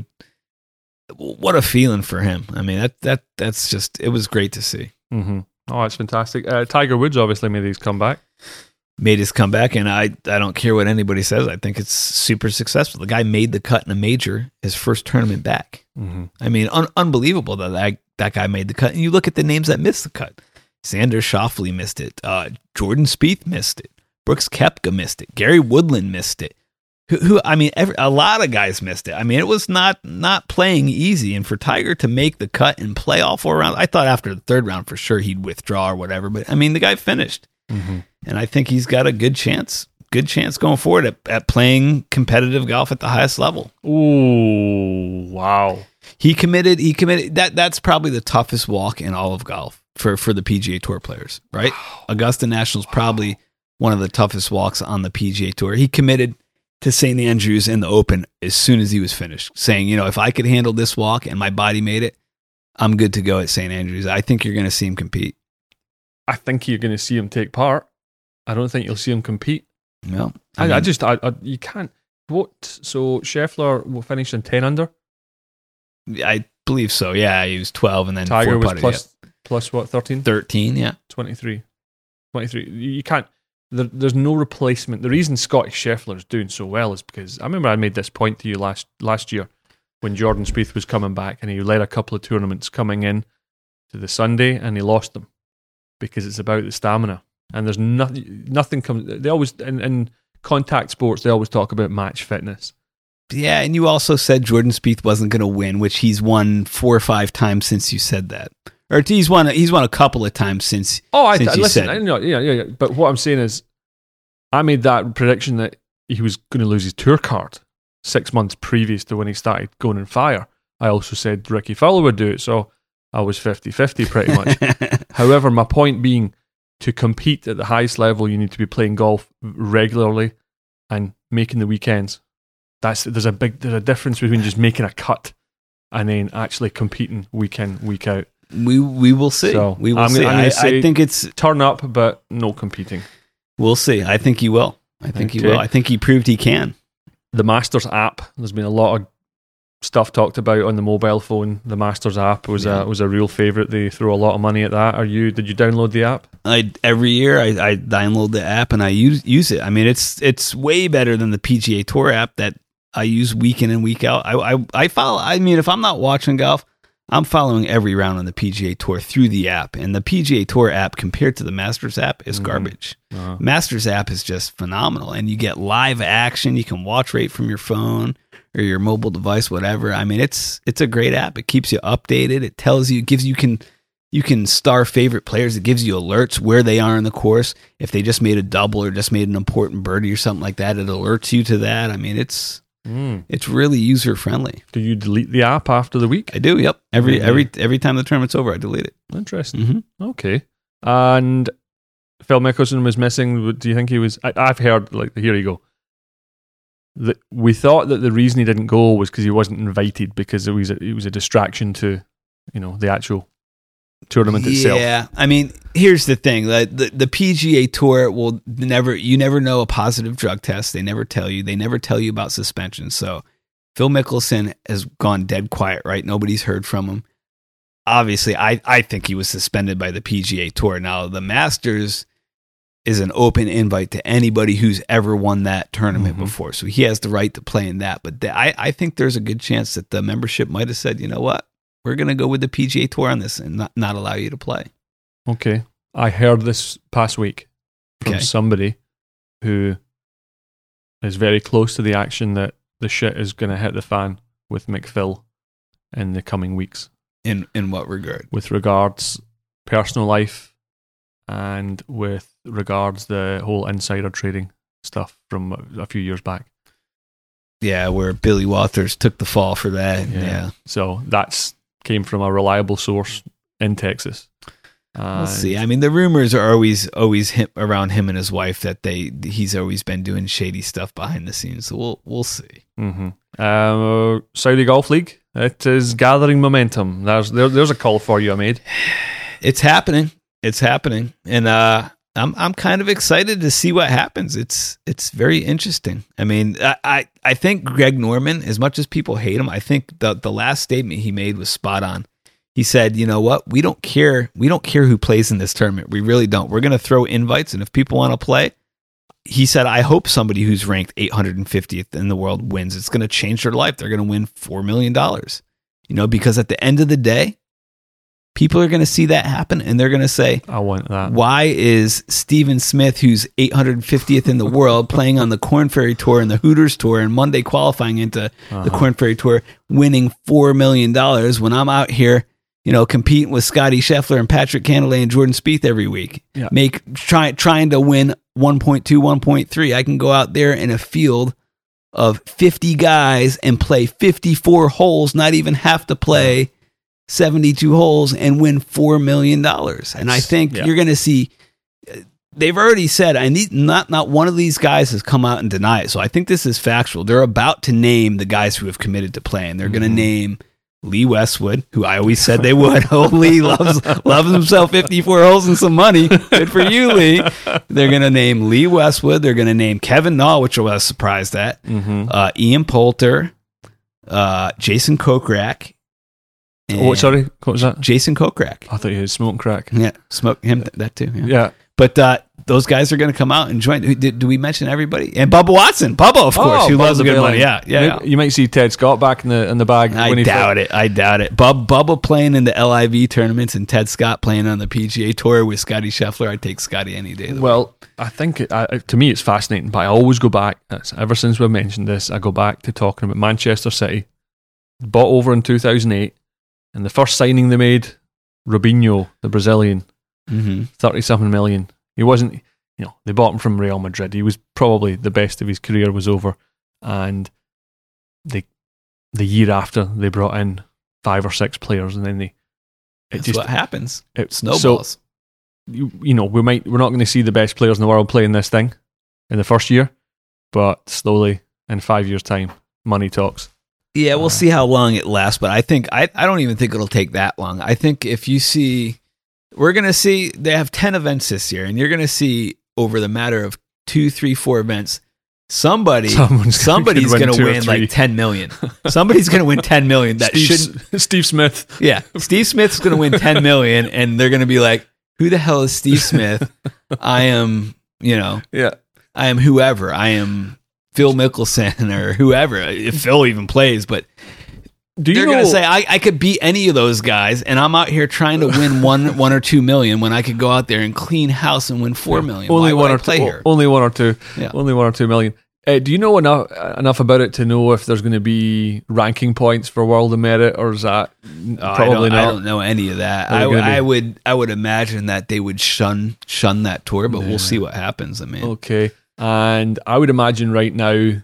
what a feeling for him. I mean, that that that's just it was great to see. Mm-hmm. Oh, it's fantastic. Uh, Tiger Woods obviously made his comeback. Made his comeback, and I I don't care what anybody says. I think it's super successful. The guy made the cut in a major, his first tournament back. Mm-hmm. I mean, un- unbelievable that, that that guy made the cut. And you look at the names that missed the cut. Xander Schauffele missed it. Uh, Jordan Spieth missed it. Brooks Koepka missed it. Gary Woodland missed it. Who, who I mean, every, a lot of guys missed it. I mean, it was not not playing easy. And for Tiger to make the cut and play all four rounds, I thought after the third round for sure he'd withdraw or whatever. But I mean, the guy finished, Mm-hmm. and I think he's got a good chance. Good chance going forward at, at playing competitive golf at the highest level. Ooh, wow. He committed. He committed. That that's probably the toughest walk in all of golf for, for the P G A Tour players, right? Augusta National is probably one of the toughest walks on the P G A Tour. He committed to Saint Andrews in the Open as soon as he was finished, saying, you know, if I could handle this walk and my body made it, I'm good to go at Saint Andrews. I think you're going to see him compete. I think you're going to see him take part. I don't think you'll see him compete. Well, I, I mean, just, I, I, you can't. What? So Scheffler will finish in ten under. I believe so. Yeah, he was twelve and then Tiger four was putted, plus, plus what, thirteen? yeah. thirteen. Yeah, twenty-three. twenty-three. You you can't. There, there's no replacement. The reason Scotty Scheffler is doing so well is because I remember I made this point to you last last year when Jordan Spieth was coming back, and he led a couple of tournaments coming in to the Sunday, and he lost them because it's about the stamina. And there's nothing. Nothing comes. They always in, in contact sports they always talk about match fitness. yeah. And you also said Jordan Spieth wasn't going to win, which he's won four or five times since you said that, or he's won. He's won a couple of times since. Oh, I since you listen. said. I know, yeah, yeah, yeah. But what I'm saying is, I made that prediction that he was going to lose his tour card six months previous to when he started going on fire. I also said Ricky Fowler would do it, so I was fifty-fifty pretty much. However, my point being, to compete at the highest level, you need to be playing golf regularly and making the weekends. That's there's a big there's a difference between just making a cut and then actually competing week in, week out. We we will see. So, we will I'm see. gonna- I'm gonna I, say- I think it's. Turn up, but no competing. We'll see. I think he will. I think he Okay. will. I think he proved he can. The Masters app. There's been a lot of stuff talked about on the mobile phone. The Masters app was Yeah. a was a real favorite. They throw a lot of money at that. Are you? Did you download the app? I every year I, I download the app and I use use it. I mean, it's it's way better than the P G A Tour app that I use week in and week out. I I, I follow. I mean, if I'm not watching golf, I'm following every round on the P G A Tour through the app, and the P G A Tour app compared to the Masters app is mm-hmm. garbage. Uh-huh. Masters app is just phenomenal, and you get live action. You can watch right from your phone or your mobile device, whatever. I mean, it's it's a great app. It keeps you updated. It tells you, it gives you can you can star favorite players. It gives you alerts where they are in the course. If they just made a double or just made an important birdie or something like that, it alerts you to that. I mean, it's mm. it's really user friendly. Do you delete the app after the week? I do. Yep. Every mm-hmm. every every time the tournament's over, I delete it. Interesting. Mm-hmm. Okay. And Phil Mickelson was missing. Do you think he was? I, I've heard like here you go. That we thought that the reason he didn't go was because he wasn't invited because it was a, it was a distraction to, you know, the actual tournament yeah, itself. Yeah, I mean, here's the thing: the, the the P G A Tour will never, you never know a positive drug test. They never tell you. They never tell you about suspension. So Phil Mickelson has gone dead quiet. Right, nobody's heard from him. Obviously, I I think he was suspended by the P G A Tour. Now the Masters is an open invite to anybody who's ever won that tournament mm-hmm. before, so he has the right to play in that. But the, I I think there's a good chance that the membership might have said, you know what, we're going to go with the P G A Tour on this and not, not allow you to play. Okay. I heard this past week from okay. somebody who is very close to the action that the shit is going to hit the fan with McPhil in the coming weeks. In in what regard? With regards personal life and with regards the whole insider trading stuff from a, a few years back. Yeah, where Billy Walters took the fall for that. Yeah. yeah. So that's came from a reliable source in Texas. Uh, we'll see. I mean, the rumors are always always him, around him and his wife that they he's always been doing shady stuff behind the scenes. So we'll we'll see. Mm-hmm. Uh, Saudi Golf League, it is gathering momentum. There's there, there's a call for you, Ahmed. It's happening. It's happening, and uh, I'm I'm kind of excited to see what happens. It's it's very interesting. I mean, I, I, I think Greg Norman, as much as people hate him, I think the the last statement he made was spot on. He said, "You know what? We don't care. We don't care who plays in this tournament. We really don't. We're going to throw invites, and if people want to play," he said, "I hope somebody who's ranked eight hundred fiftieth in the world wins. It's going to change their life. They're going to win four million dollars. You know, because at the end of the day, people are going to see that happen, and they're going to say, I want that. Why is Steven Smith, who's eight hundred fiftieth in the world, playing on the Korn Ferry Tour and the Hooters Tour and Monday qualifying into uh-huh. the Korn Ferry Tour, winning four million dollars when I'm out here, you know, competing with Scotty Scheffler and Patrick Cantlay and Jordan Spieth every week, yeah. make try, trying to win one point two, one point three. I can go out there in a field of fifty guys and play fifty-four holes, not even have to play seventy-two holes and win four million dollars. And I think yeah. you're going to see, they've already said, I need not, not one of these guys has come out and deny it. So I think this is factual. They're about to name the guys who have committed to playing. They're mm-hmm. going to name Lee Westwood, who I always said they would. Oh, Lee loves, loves himself fifty-four holes and some money. Good for you, Lee. They're going to name Lee Westwood. They're going to name Kevin Na, which I was surprised at. Mm-hmm. Uh, Ian Poulter, uh, Jason Kokrak. Oh, sorry, what was that? Jason Kokrak. I thought you had smoke crack. Yeah, smoke him that too. Yeah, yeah. But uh, those guys are going to come out and join. Did, do we mention everybody? And Bubba Watson, Bubba, of course, oh, who Bubba loves a good money. Yeah, yeah, yeah. You might see Ted Scott back in the in the bag. I when he doubt fought. it. I doubt it. Bub, Bubba playing in the L I V tournaments and Ted Scott playing on the P G A Tour with Scotty Scheffler. I'd take Scotty any day. Well, week. I think it, uh, to me it's fascinating, but I always go back. That's, ever since we mentioned this, I go back to talking about Manchester City, bought over in two thousand eight, and the first signing they made, Robinho, the Brazilian, mm-hmm. thirty-seven million. He wasn't, you know, they bought him from Real Madrid. He was probably the best of his career was over. And they, the year after, they brought in five or six players, and then they. It That's just, what happens. It snowballs. So, you, you know, we might we're not going to see the best players in the world playing this thing in the first year, but slowly in five years' time, money talks. Yeah, we'll uh, see how long it lasts, but I think I, I don't even think it'll take that long. I think if you see, we're going to see, they have ten events this year, and you're going to see over the matter of two, three, four events, somebody, Someone's somebody's going to win, win like ten million. Somebody's going to win ten million. That Steve, shouldn't. Steve Smith. Yeah, Steve Smith's going to win ten million, and they're going to be like, who the hell is Steve Smith? I am, you know, yeah, I am whoever. I am Phil Mickelson or whoever, if Phil even plays. But Do you They're know? going to say, I, I could beat any of those guys, and I'm out here trying to win one one or two million when I could go out there and clean house and win four million. only Why one would or I play two. here? Only one or two. Yeah. Only one or two million. Uh, do you know enough enough about it to know if there's going to be ranking points for World of Merit, or is that Oh, probably I don't, not? I don't know any of that. Are I, they gonna I be- would I would imagine that they would shun shun that tour, but we'll see what happens. I mean, Okay, and I would imagine right now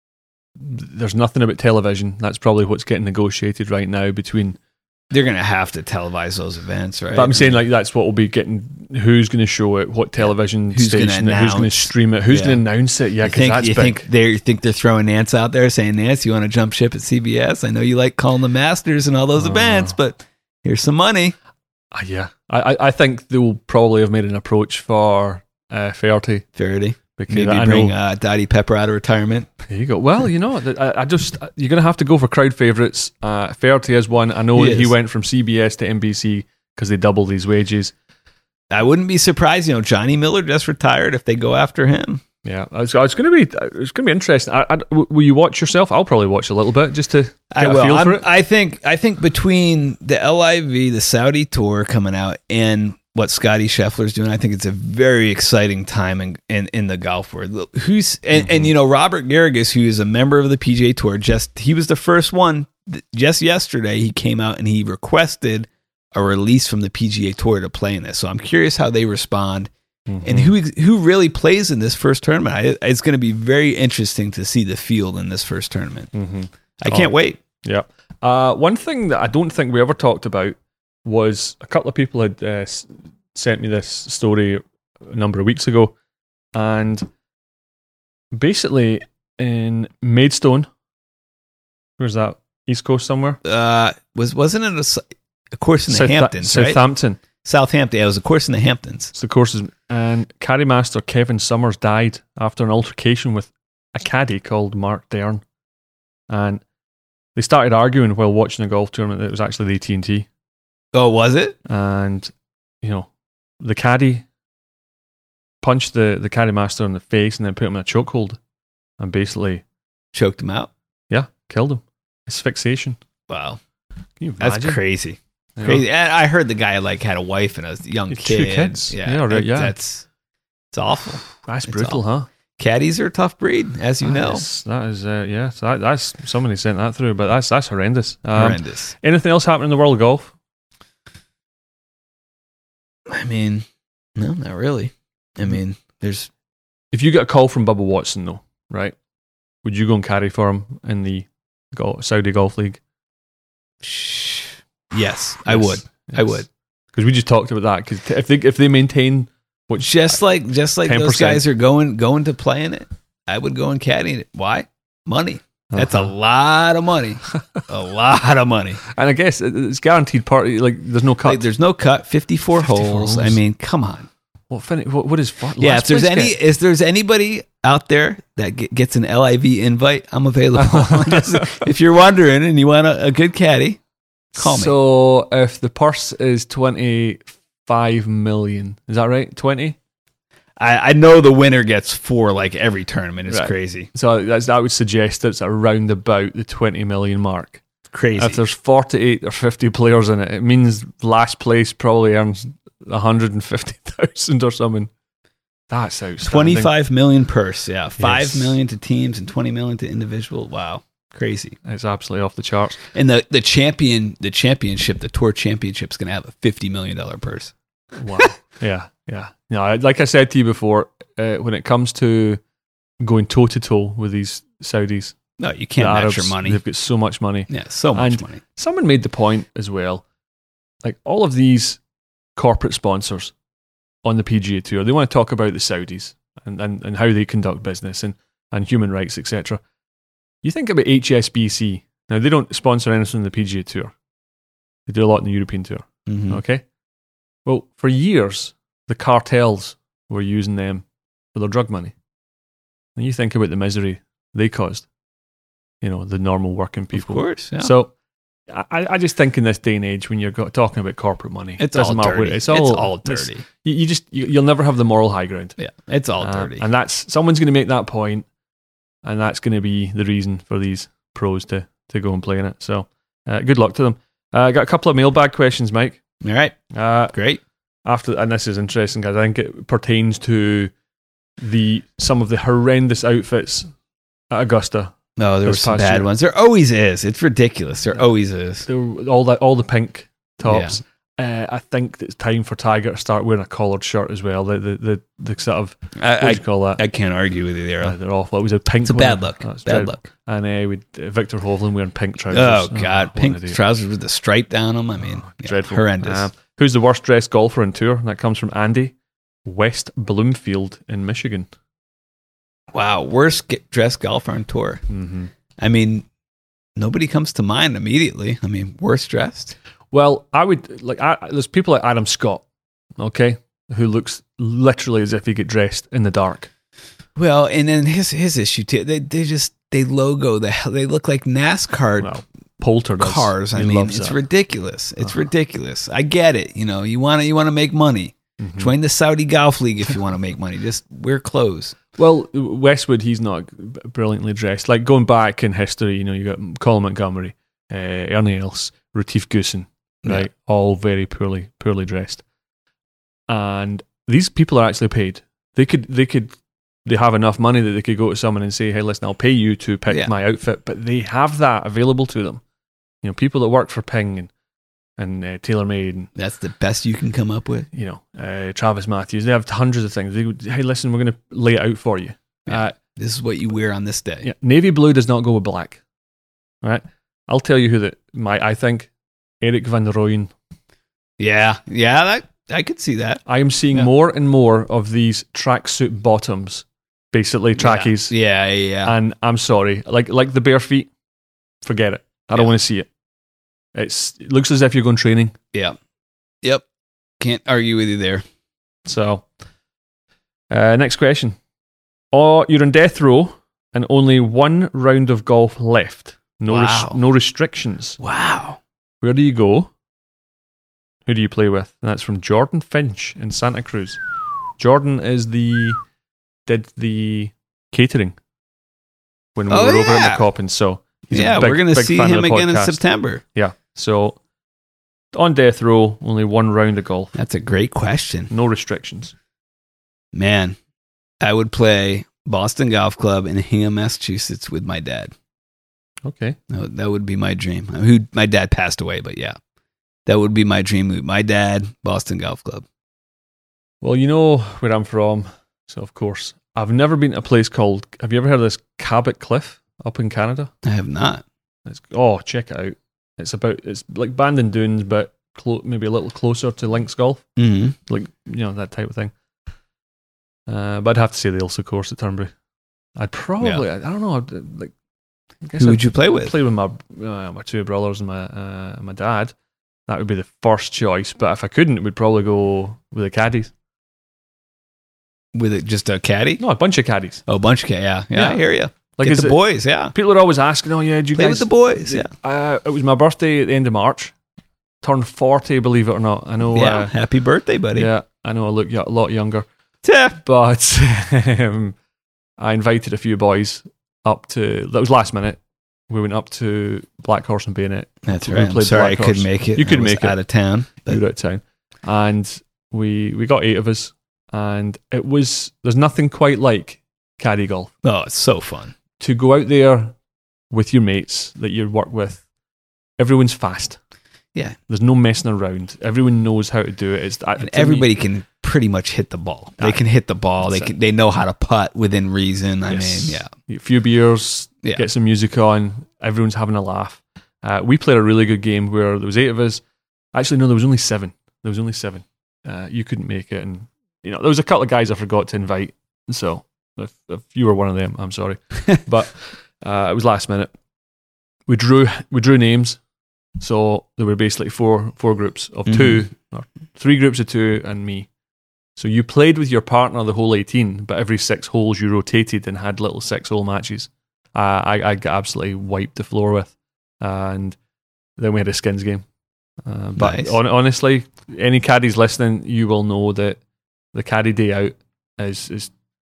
there's nothing about television. That's probably what's getting negotiated right now between. they're going to have to televise those events, right? But I'm saying like that's what will be getting. Who's going to show it? What television Who's gonna station? Who's going to announce? stream it? Who's Yeah. going to announce it? Yeah, you because think that's you big. think they think they're throwing Nance out there saying, Nance, you want to jump ship at C B S? I know you like calling the Masters and all those Oh. events, but here's some money. Ah, yeah, I, I I think they'll probably have made an approach for uh, Fairty Verity. because Maybe I bring know. uh, Dottie Pepper out of retirement. There you go. Well, you know, I, I just you're going to have to go for crowd favourites. Uh, Fairty is one. I know He that he is. went from C B S to N B C because they doubled his wages. I wouldn't be surprised. You know, Johnny Miller just retired if they go after him. Yeah, it's, it's going to be it's going to be interesting. I, I, will you watch yourself? I'll probably watch a little bit just to get I a will. feel I'm- for it. I think. I think between the L I V, the Saudi tour coming out, and what Scotty Scheffler's doing, I think it's a very exciting time in in, in the golf world. Who's and, and you know Robert Garrigus, who is a member of the P G A Tour, just he was the first one. Just yesterday, he came out and he requested a release from the P G A Tour to play in this. So I'm curious how they respond. Mm-hmm. And who who really plays in this first tournament? I, it's going to be very interesting to see the field in this first tournament. Mm-hmm. I can't Oh. wait. Yeah. Uh, one thing that I don't think we ever talked about was a couple of people had uh, s- sent me this story a number of weeks ago, and basically in Maidstone, where's that? East Coast somewhere? Uh, was wasn't it a, s- a course in the South- Hamptons? Right? Southampton. Southampton. Yeah, it was a course in the Hamptons. It's the courses. And caddy master Kevin Summers died after an altercation with a caddy called Mark Dern. And they started arguing while watching a golf tournament. It was actually the A T and T. Oh, was it? And, you know, the caddy punched the, the caddy master in the face and then put him in a chokehold and basically, Choked him out. yeah, killed him. Asphyxiation. Wow, Can you that's imagine? crazy. You know? Crazy. And I heard the guy like had a wife and a young Two kid. kids. Yeah, Yeah, right, that- yeah. That's it's awful. That's It's brutal, huh? Caddies are a tough breed, as you That know. is- that is, uh, yeah. So that, that's somebody sent that through, but that's that's horrendous. Um, Horrendous. anything else happening in the world of golf? I mean, no, not really. I mean, there's If you get a call from Bubba Watson, though, right? Would you go and carry for him in the Gol- Saudi Golf League? yes, I would. I would. because we just talked about that. Because if they if they maintain what Just like just like ten those percent. guys are going going to play in it, I would go and caddy it. Why? Money. That's a Uh-huh. lot of money. A lot of money. and I guess it- it's guaranteed party. Like there's no cut. Like, there's no cut. fifty-four, fifty-four holes. I holes. mean, come on. what, fin- what what is fun? Yeah, last if there's place any, get? if there's anybody out there that get, gets an L I V invite, I'm available. Just- if you're wondering and you want a, a good caddy, call me. So if the purse is twenty five million, is that right? Twenty. I, I know the winner gets four like every tournament. It's Right. crazy, So that's, that would suggest it's around about the twenty million mark. crazy. If there's forty-eight or fifty players in it, it means last place probably earns one hundred fifty thousand or something. That's outstanding. twenty-five million purse. Yeah, five Yes. million to teams and twenty million to individual. Wow, crazy. It's absolutely off the charts. And the the champion, the championship, the tour championship is going to have a fifty million dollar purse. Wow. yeah, yeah. No, I- like I said to you before, uh, when it comes to going toe to toe with these Saudis, No, you can't the match Arabs, your money. They've got so much money. Yeah, so much And- money. Someone made the point as well, like all of these corporate sponsors on the P G A Tour, they want to talk about the Saudis and, and, and how they conduct business and, and human rights, et cetera. You think about H S B C. Now, they don't sponsor anything on the P G A Tour. They do a lot in the European Tour. Mhm. Okay? Well, for years, the cartels were using them for their drug money. And you think about the misery they caused, you know, the normal working Of people. course, yeah. So I, I just think in this day and age, when you're go- talking about corporate money, it's it doesn't all matter what dirty. it is. It's all, it's all it's- dirty. You, you just you, you'll never have the moral high ground. Yeah, it's all Uh, dirty. and that's someone's going to make that point, and that's going to be the reason for these pros to to go and play in it. So Uh, good luck to them. I uh, got a couple of mailbag questions, Mike. All right. Uh, Great. After and this is interesting, guys. I think it pertains to the some of the horrendous outfits at Augusta. No, there were this some past bad year. ones. There always is. It's ridiculous. There always is. There were all that, all the pink tops. Uh, I think it's time for Tiger to start wearing a collared shirt as well. The the the, the sort of I, what do I, you call that? I can't argue with you there. Uh, they're awful. It was a pink. It's a one. bad look. Oh, it's Bad dreadful. look. And uh, with uh, Victor Hovland wearing pink trousers. Oh, God. what an Pink idiot. trousers with the stripe down them. I mean, Oh, yeah, dreadful. horrendous. Um, who's the worst dressed golfer on tour? That comes from Andy, West Bloomfield in Michigan. Wow. Worst get dressed golfer on tour. Mm-hmm. I mean, nobody comes to mind immediately. I mean, worst dressed. Well, I would like. I, there's people like Adam Scott, okay, who looks literally as if he get dressed in the dark. Well, and then his his issue too. They they just they logo the hell. They look like NASCAR Well, Poulter does. cars. I He mean, loves it's that. ridiculous. It's Uh-huh. ridiculous. I get it. You know, you want to you want to make money. Mhm. Join the Saudi Golf League if you want to make money. Just wear clothes. Well, Westwood, he's not b- brilliantly dressed. Like going back in history, you know, you got Colin Montgomery, uh, Ernie Els, Retief Goosen, right? Yeah. All very poorly, poorly dressed. And these people are actually paid. They could, they could, they have enough money that they could go to someone and say, "Hey, listen, I'll pay you to pick Yeah. my outfit." But they have that available to them. You know, people that work for Ping and and uh, TaylorMade and That's the best you can come up with. you know, uh, Travis Matthews. They have hundreds of things. They would, hey, listen, we're going to lay it out for you. Yeah. Uh, This is what you wear on this day. yeah, navy blue does not go with black. All right, I'll tell you who that my I think Eric Van Rooyen. Yeah, yeah, that, I could see that. I am seeing Yeah. more and more of these tracksuit bottoms, basically trackies. Yeah, yeah, yeah. And I'm sorry, like like the bare feet, forget it. I don't Yeah. want to see it. It's it looks as if you're going training. yeah. Yep. Can't argue with you there. So, uh, next question. Oh, you're on death row and only one round of golf left. No, res- Wow. no restrictions. Wow. Where do you go? Who do you play with? And that's from Jordan Finch in Santa Cruz. Jordan is the did the catering when we Oh, were over in yeah. the Coppins. So he's a yeah, big- we're going to big see fan of him the again in podcast. September. Yeah. So on death row, only one round of golf. That's a great question. No restrictions. Man, I would play Boston Golf Club in Hingham, Massachusetts with my dad. Okay. That would, that would be my dream. Who my dad passed away, but yeah. That would be my dream move. My dad, Boston Golf Club. Well, you know where I'm from, so of course. I've never been to a place called, have you ever heard of this Cabot Cliff up in Canada? I have not. It's, oh, check it out. It's about, it's like Bandon Dunes, but clo- maybe a little closer to Links Golf, Mm-hmm. like, you know, that type of thing. Uh, but I'd have to say the Ilsa course at Turnberry. I'd probably, I, I don't know, I'd, uh, like, I guess Who I'd would you play with? play with my uh, my two brothers and my uh, my dad. That would be the first choice. But if I couldn't, it would probably go with the caddies. With it, just a caddy? No, a bunch of caddies. Oh, a bunch of caddies. Yeah, yeah, Yeah. I hear you. Like, Get is the it- boys, yeah. People are always asking, "Oh yeah, do you Play guys with the boys, yeah. Uh, it was my birthday at the end of March. Turned forty, believe it or not. I know. yeah, Uh, happy birthday, buddy. yeah, I know. I look y- a lot younger, Yeah. but um, I invited a few boys up to. That was last minute. We went up to Black Horse and Bayonet. That's We right. I'm played sorry I Black couldn't Horse. make it. You couldn't I was make it. out of town. We were out of town, and we we got eight of us, and it was there's nothing quite like caddy golf. Oh, it's so fun. To go out there with your mates that you work with, everyone's fast. Yeah. There's no messing around. Everyone knows how to do it. It's uh, And to me- everybody can pretty much hit the ball. They Ah, can hit the ball. They that's can. They know how to putt within reason. I Yes. mean, yeah. A few beers, Yeah. get some music on. Everyone's having a laugh. Uh, we played a really good game where there was eight of us. Actually, no, there was only seven. There was only seven. Uh, you couldn't make it, and you know there was a couple of guys I forgot to invite. So if, if you were one of them, I'm sorry, but uh, it was last minute. We drew we drew names, so there were basically four four groups of two, or three groups of two, and me. So you played with your partner the whole eighteen, but every six holes you rotated and had little six hole matches. Uh, I I got absolutely wiped the floor with, and then we had a skins game. Uh, but Nice. hon- honestly, any caddies listening, you will know that the caddy day out is is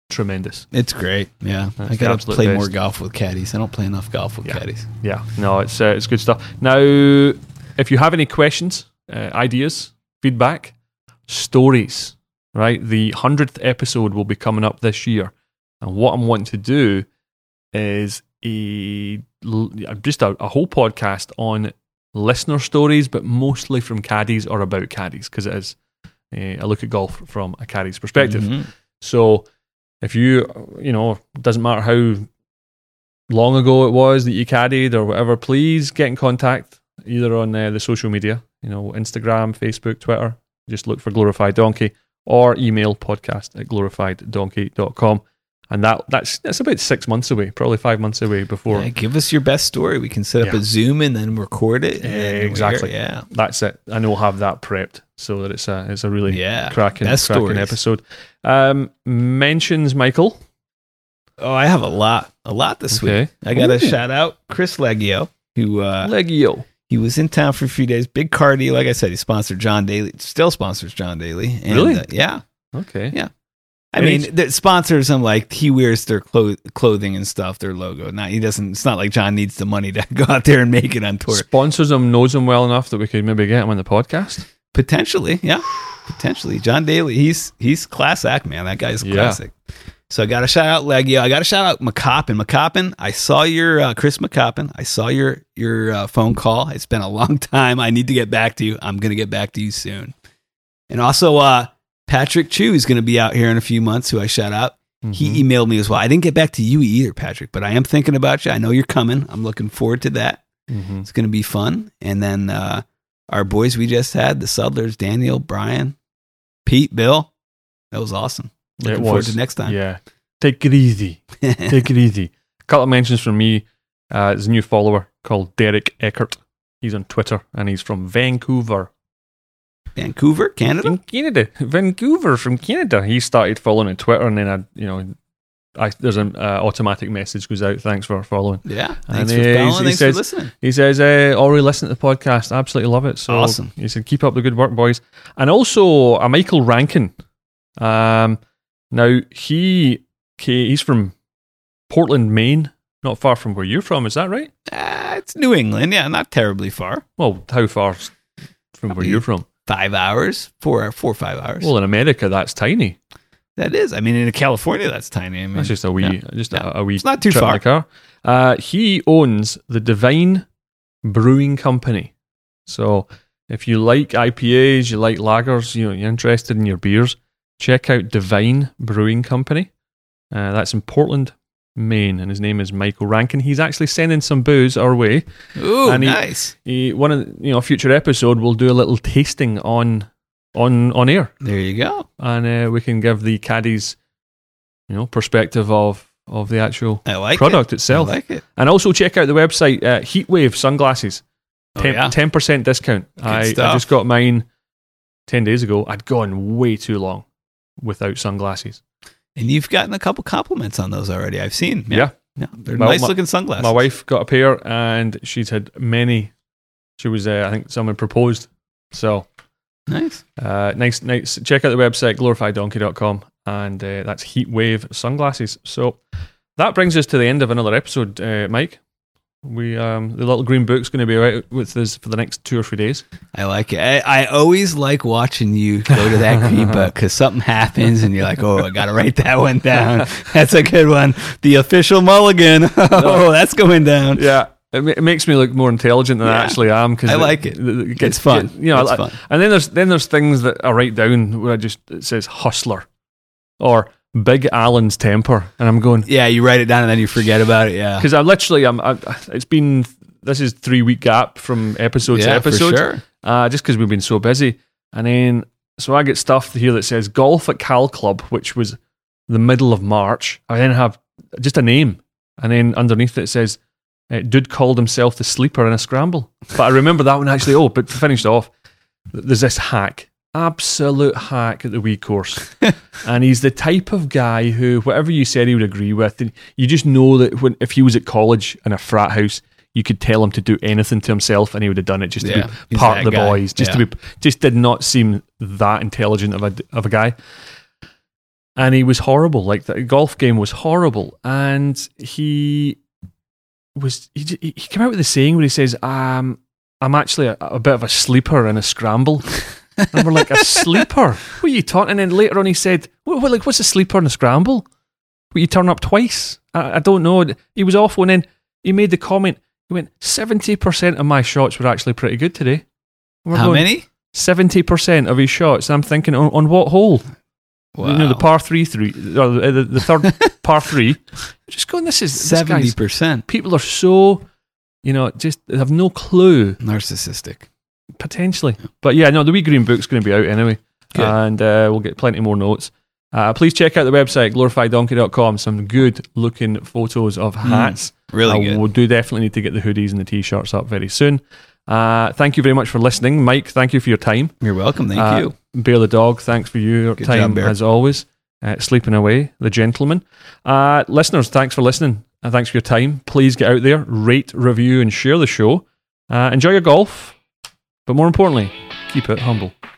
tremendous. It's great. Yeah, That's I the gotta absolute play best. more golf with caddies. I don't play enough golf with Yeah. caddies. Yeah, no, it's uh, it's good stuff. Now, if you have any questions, uh, ideas, feedback, stories, right? The hundredth episode will be coming up this year, and what I'm wanting to do is a just a, a whole podcast on listener stories, but mostly from caddies or about caddies, because it is uh, a look at golf from a caddie's perspective. Mhm. So, if you, you know, doesn't matter how long ago it was that you caddied or whatever, please get in contact either on uh, the social media, you know, Instagram, Facebook, Twitter. Just look for Glorified Donkey, or email podcast at glorified donkey dot com. And that that's that's about six months away, probably five months away before. Yeah, give us your best story. We can set up Yeah. a Zoom and then record it. and Yeah, then exactly. we're- Yeah. That's it. And we'll have that prepped so that it's a it's a really Yeah. cracking, Best cracking stories. episode. Um, mentions, Michael. Oh, I have a lot, a lot this week. Okay. I got to Ooh. shout out Chris Leggio, who uh, Legio. he was in town for a few days. Big Cardi, like I said, he sponsored John Daly. Still sponsors John Daly. And, Really? Uh, yeah. Okay. Yeah. I And mean, he's- the sponsors him like he wears their clo- clothing and stuff, their logo. Not he doesn't. It's not like John needs the money to go out there and make it on tour. Sponsors him, knows him well enough that we could maybe get him on the podcast. Potentially, yeah, potentially. John Daly, he's he's class act, man. That guy's Yeah. classic. So I got to shout out Leggio. I got to shout out McCoppin. McCoppin, I saw your uh, Chris McCoppin. I saw your your uh, phone call. It's been a long time. I need to get back to you. I'm gonna get back to you soon. And also, uh, Patrick Chu is going to be out here in a few months, who I shout out. Mhm. He emailed me as well. I didn't get back to you either, Patrick, but I am thinking about you. I know you're coming. I'm looking forward to that. Mhm. It's going to be fun. And then uh, our boys we just had, the Sudlers, Daniel, Brian, Pete, Bill. That was awesome. Looking It forward was. to next time. Yeah. Take it easy. Take it easy. A couple of mentions from me. Uh, there's a new follower called Derek Eckert. He's on Twitter and he's from Vancouver. Vancouver, Canada. In Canada. Vancouver from Canada. He started following on Twitter and then I, you know, I, there's an uh, automatic message goes out. Thanks for following. Yeah. And Thanks he- for he following. Thanks says- for listening. He says, uh, already listen to the podcast. Absolutely love it. So Awesome. He said, keep up the good work, boys. And also a Michael Rankin. Um, now, he ca- he's from Portland, Maine, not far from where you're from. Is that right? Uh, it's New England. Yeah, not terribly far. Well, how far from where Probably you're from? Five hours, four, four or five hours. Well, in America, that's tiny. that is. I mean, in California, that's tiny. I mean, That's just a wee, yeah. just Yeah. a, a wee. It's not too trip in far. the car. Uh, he owns the Divine Brewing Company. So if you like I P As, you like lagers, you know, you're interested in your beers, check out Divine Brewing Company. Uh, that's in Portland, Maine, and his name is Michael Rankin. He's actually sending some booze our way. Ooh, And he- nice. He, one of the, you know, a future episode, we'll do a little tasting on on on air, There you go. and uh, we can give the caddies, you know, perspective of of the actual I like product it. itself. I like it. And also check out the website, uh, Heatwave Sunglasses. Oh, ten, yeah. ten percent discount. I, I stuff. just got mine ten days ago. I'd gone way too long without sunglasses. And you've gotten a couple compliments on those already. I've seen. Yeah. Yeah, they're Well, nice my- looking sunglasses. My wife got a pair and she's had many. She was, uh, I think someone proposed. So, Nice. uh, nice, nice. Check out the website, glorified donkey dot com, and uh, that's Heatwave Sunglasses. So, that brings us to the end of another episode, uh, Mike. We um, the little green book's going to be out with us for the next two or three days. I like it. I, I always like watching you go to that green book because something happens and you're like, oh, I got to write that one down. That's a good one. The official mulligan. Oh, that's going down. Yeah, it, ma- it makes me look more intelligent than I Yeah. actually am. Cause I like it. it It's fun. You know, It's I- fun. and then there's then there's things that I write down where I just it says hustler or Big Alan's temper, and I'm going Yeah, you write it down and then you forget about it. Yeah. because I literally I'm. I, it's been this is three week gap from episode to Yeah, for episode, sure. uh, just because we've been so busy, and then so I get stuff here that says golf at Cal Club, which was the middle of March. I then have just a name, and then underneath it says, uh, dude called himself the sleeper in a scramble. But I remember that one actually. Oh, but finished off. There's this hack, absolute hack at the wee course, and he's the type of guy who, whatever you said, he would agree with. And you just know that when if he was at college in a frat house, you could tell him to do anything to himself, and he would have done it just to Yeah, be he's part of that the guy. boys. Just to Yeah. be, just did not seem that intelligent of a of a guy. and he was horrible. Like the golf game was horrible, and he was he, he came out with the saying where he says, um, "I'm actually a, a bit of a sleeper in a scramble." And we're like, a sleeper? What are you talking? And then later on he said, what, what, like, what's a sleeper in a scramble? Will you turn up twice? I, I don't know. He was awful, and then he made the comment, he went, seventy percent of my shots were actually pretty good today. We're How going, many? seventy percent of his shots. I'm thinking, on, on what hole? Wow. You know, the par three, three or the, the, the third par three. Just going, this is seventy percent. People are so, you know, just they have no clue. Narcissistic. Potentially. But yeah, no, the wee green book's going to be out anyway. Good. And uh, we'll get plenty more notes. Uh, please check out the website, glorified donkey dot com. Some good looking photos of hats. Mm, really uh, good. We'll do definitely need to get the hoodies and the t-shirts up very soon. Uh, thank you very much for listening. Mike, thank you for your time. You're welcome. Thank uh, you. Bear the dog, thanks for your Good time job, Bear. as always. Uh, sleeping away, the gentleman. Uh, listeners, thanks for listening. And thanks for your time. Please get out there, rate, review, and share the show. Uh, enjoy your golf. But more importantly, keep it humble.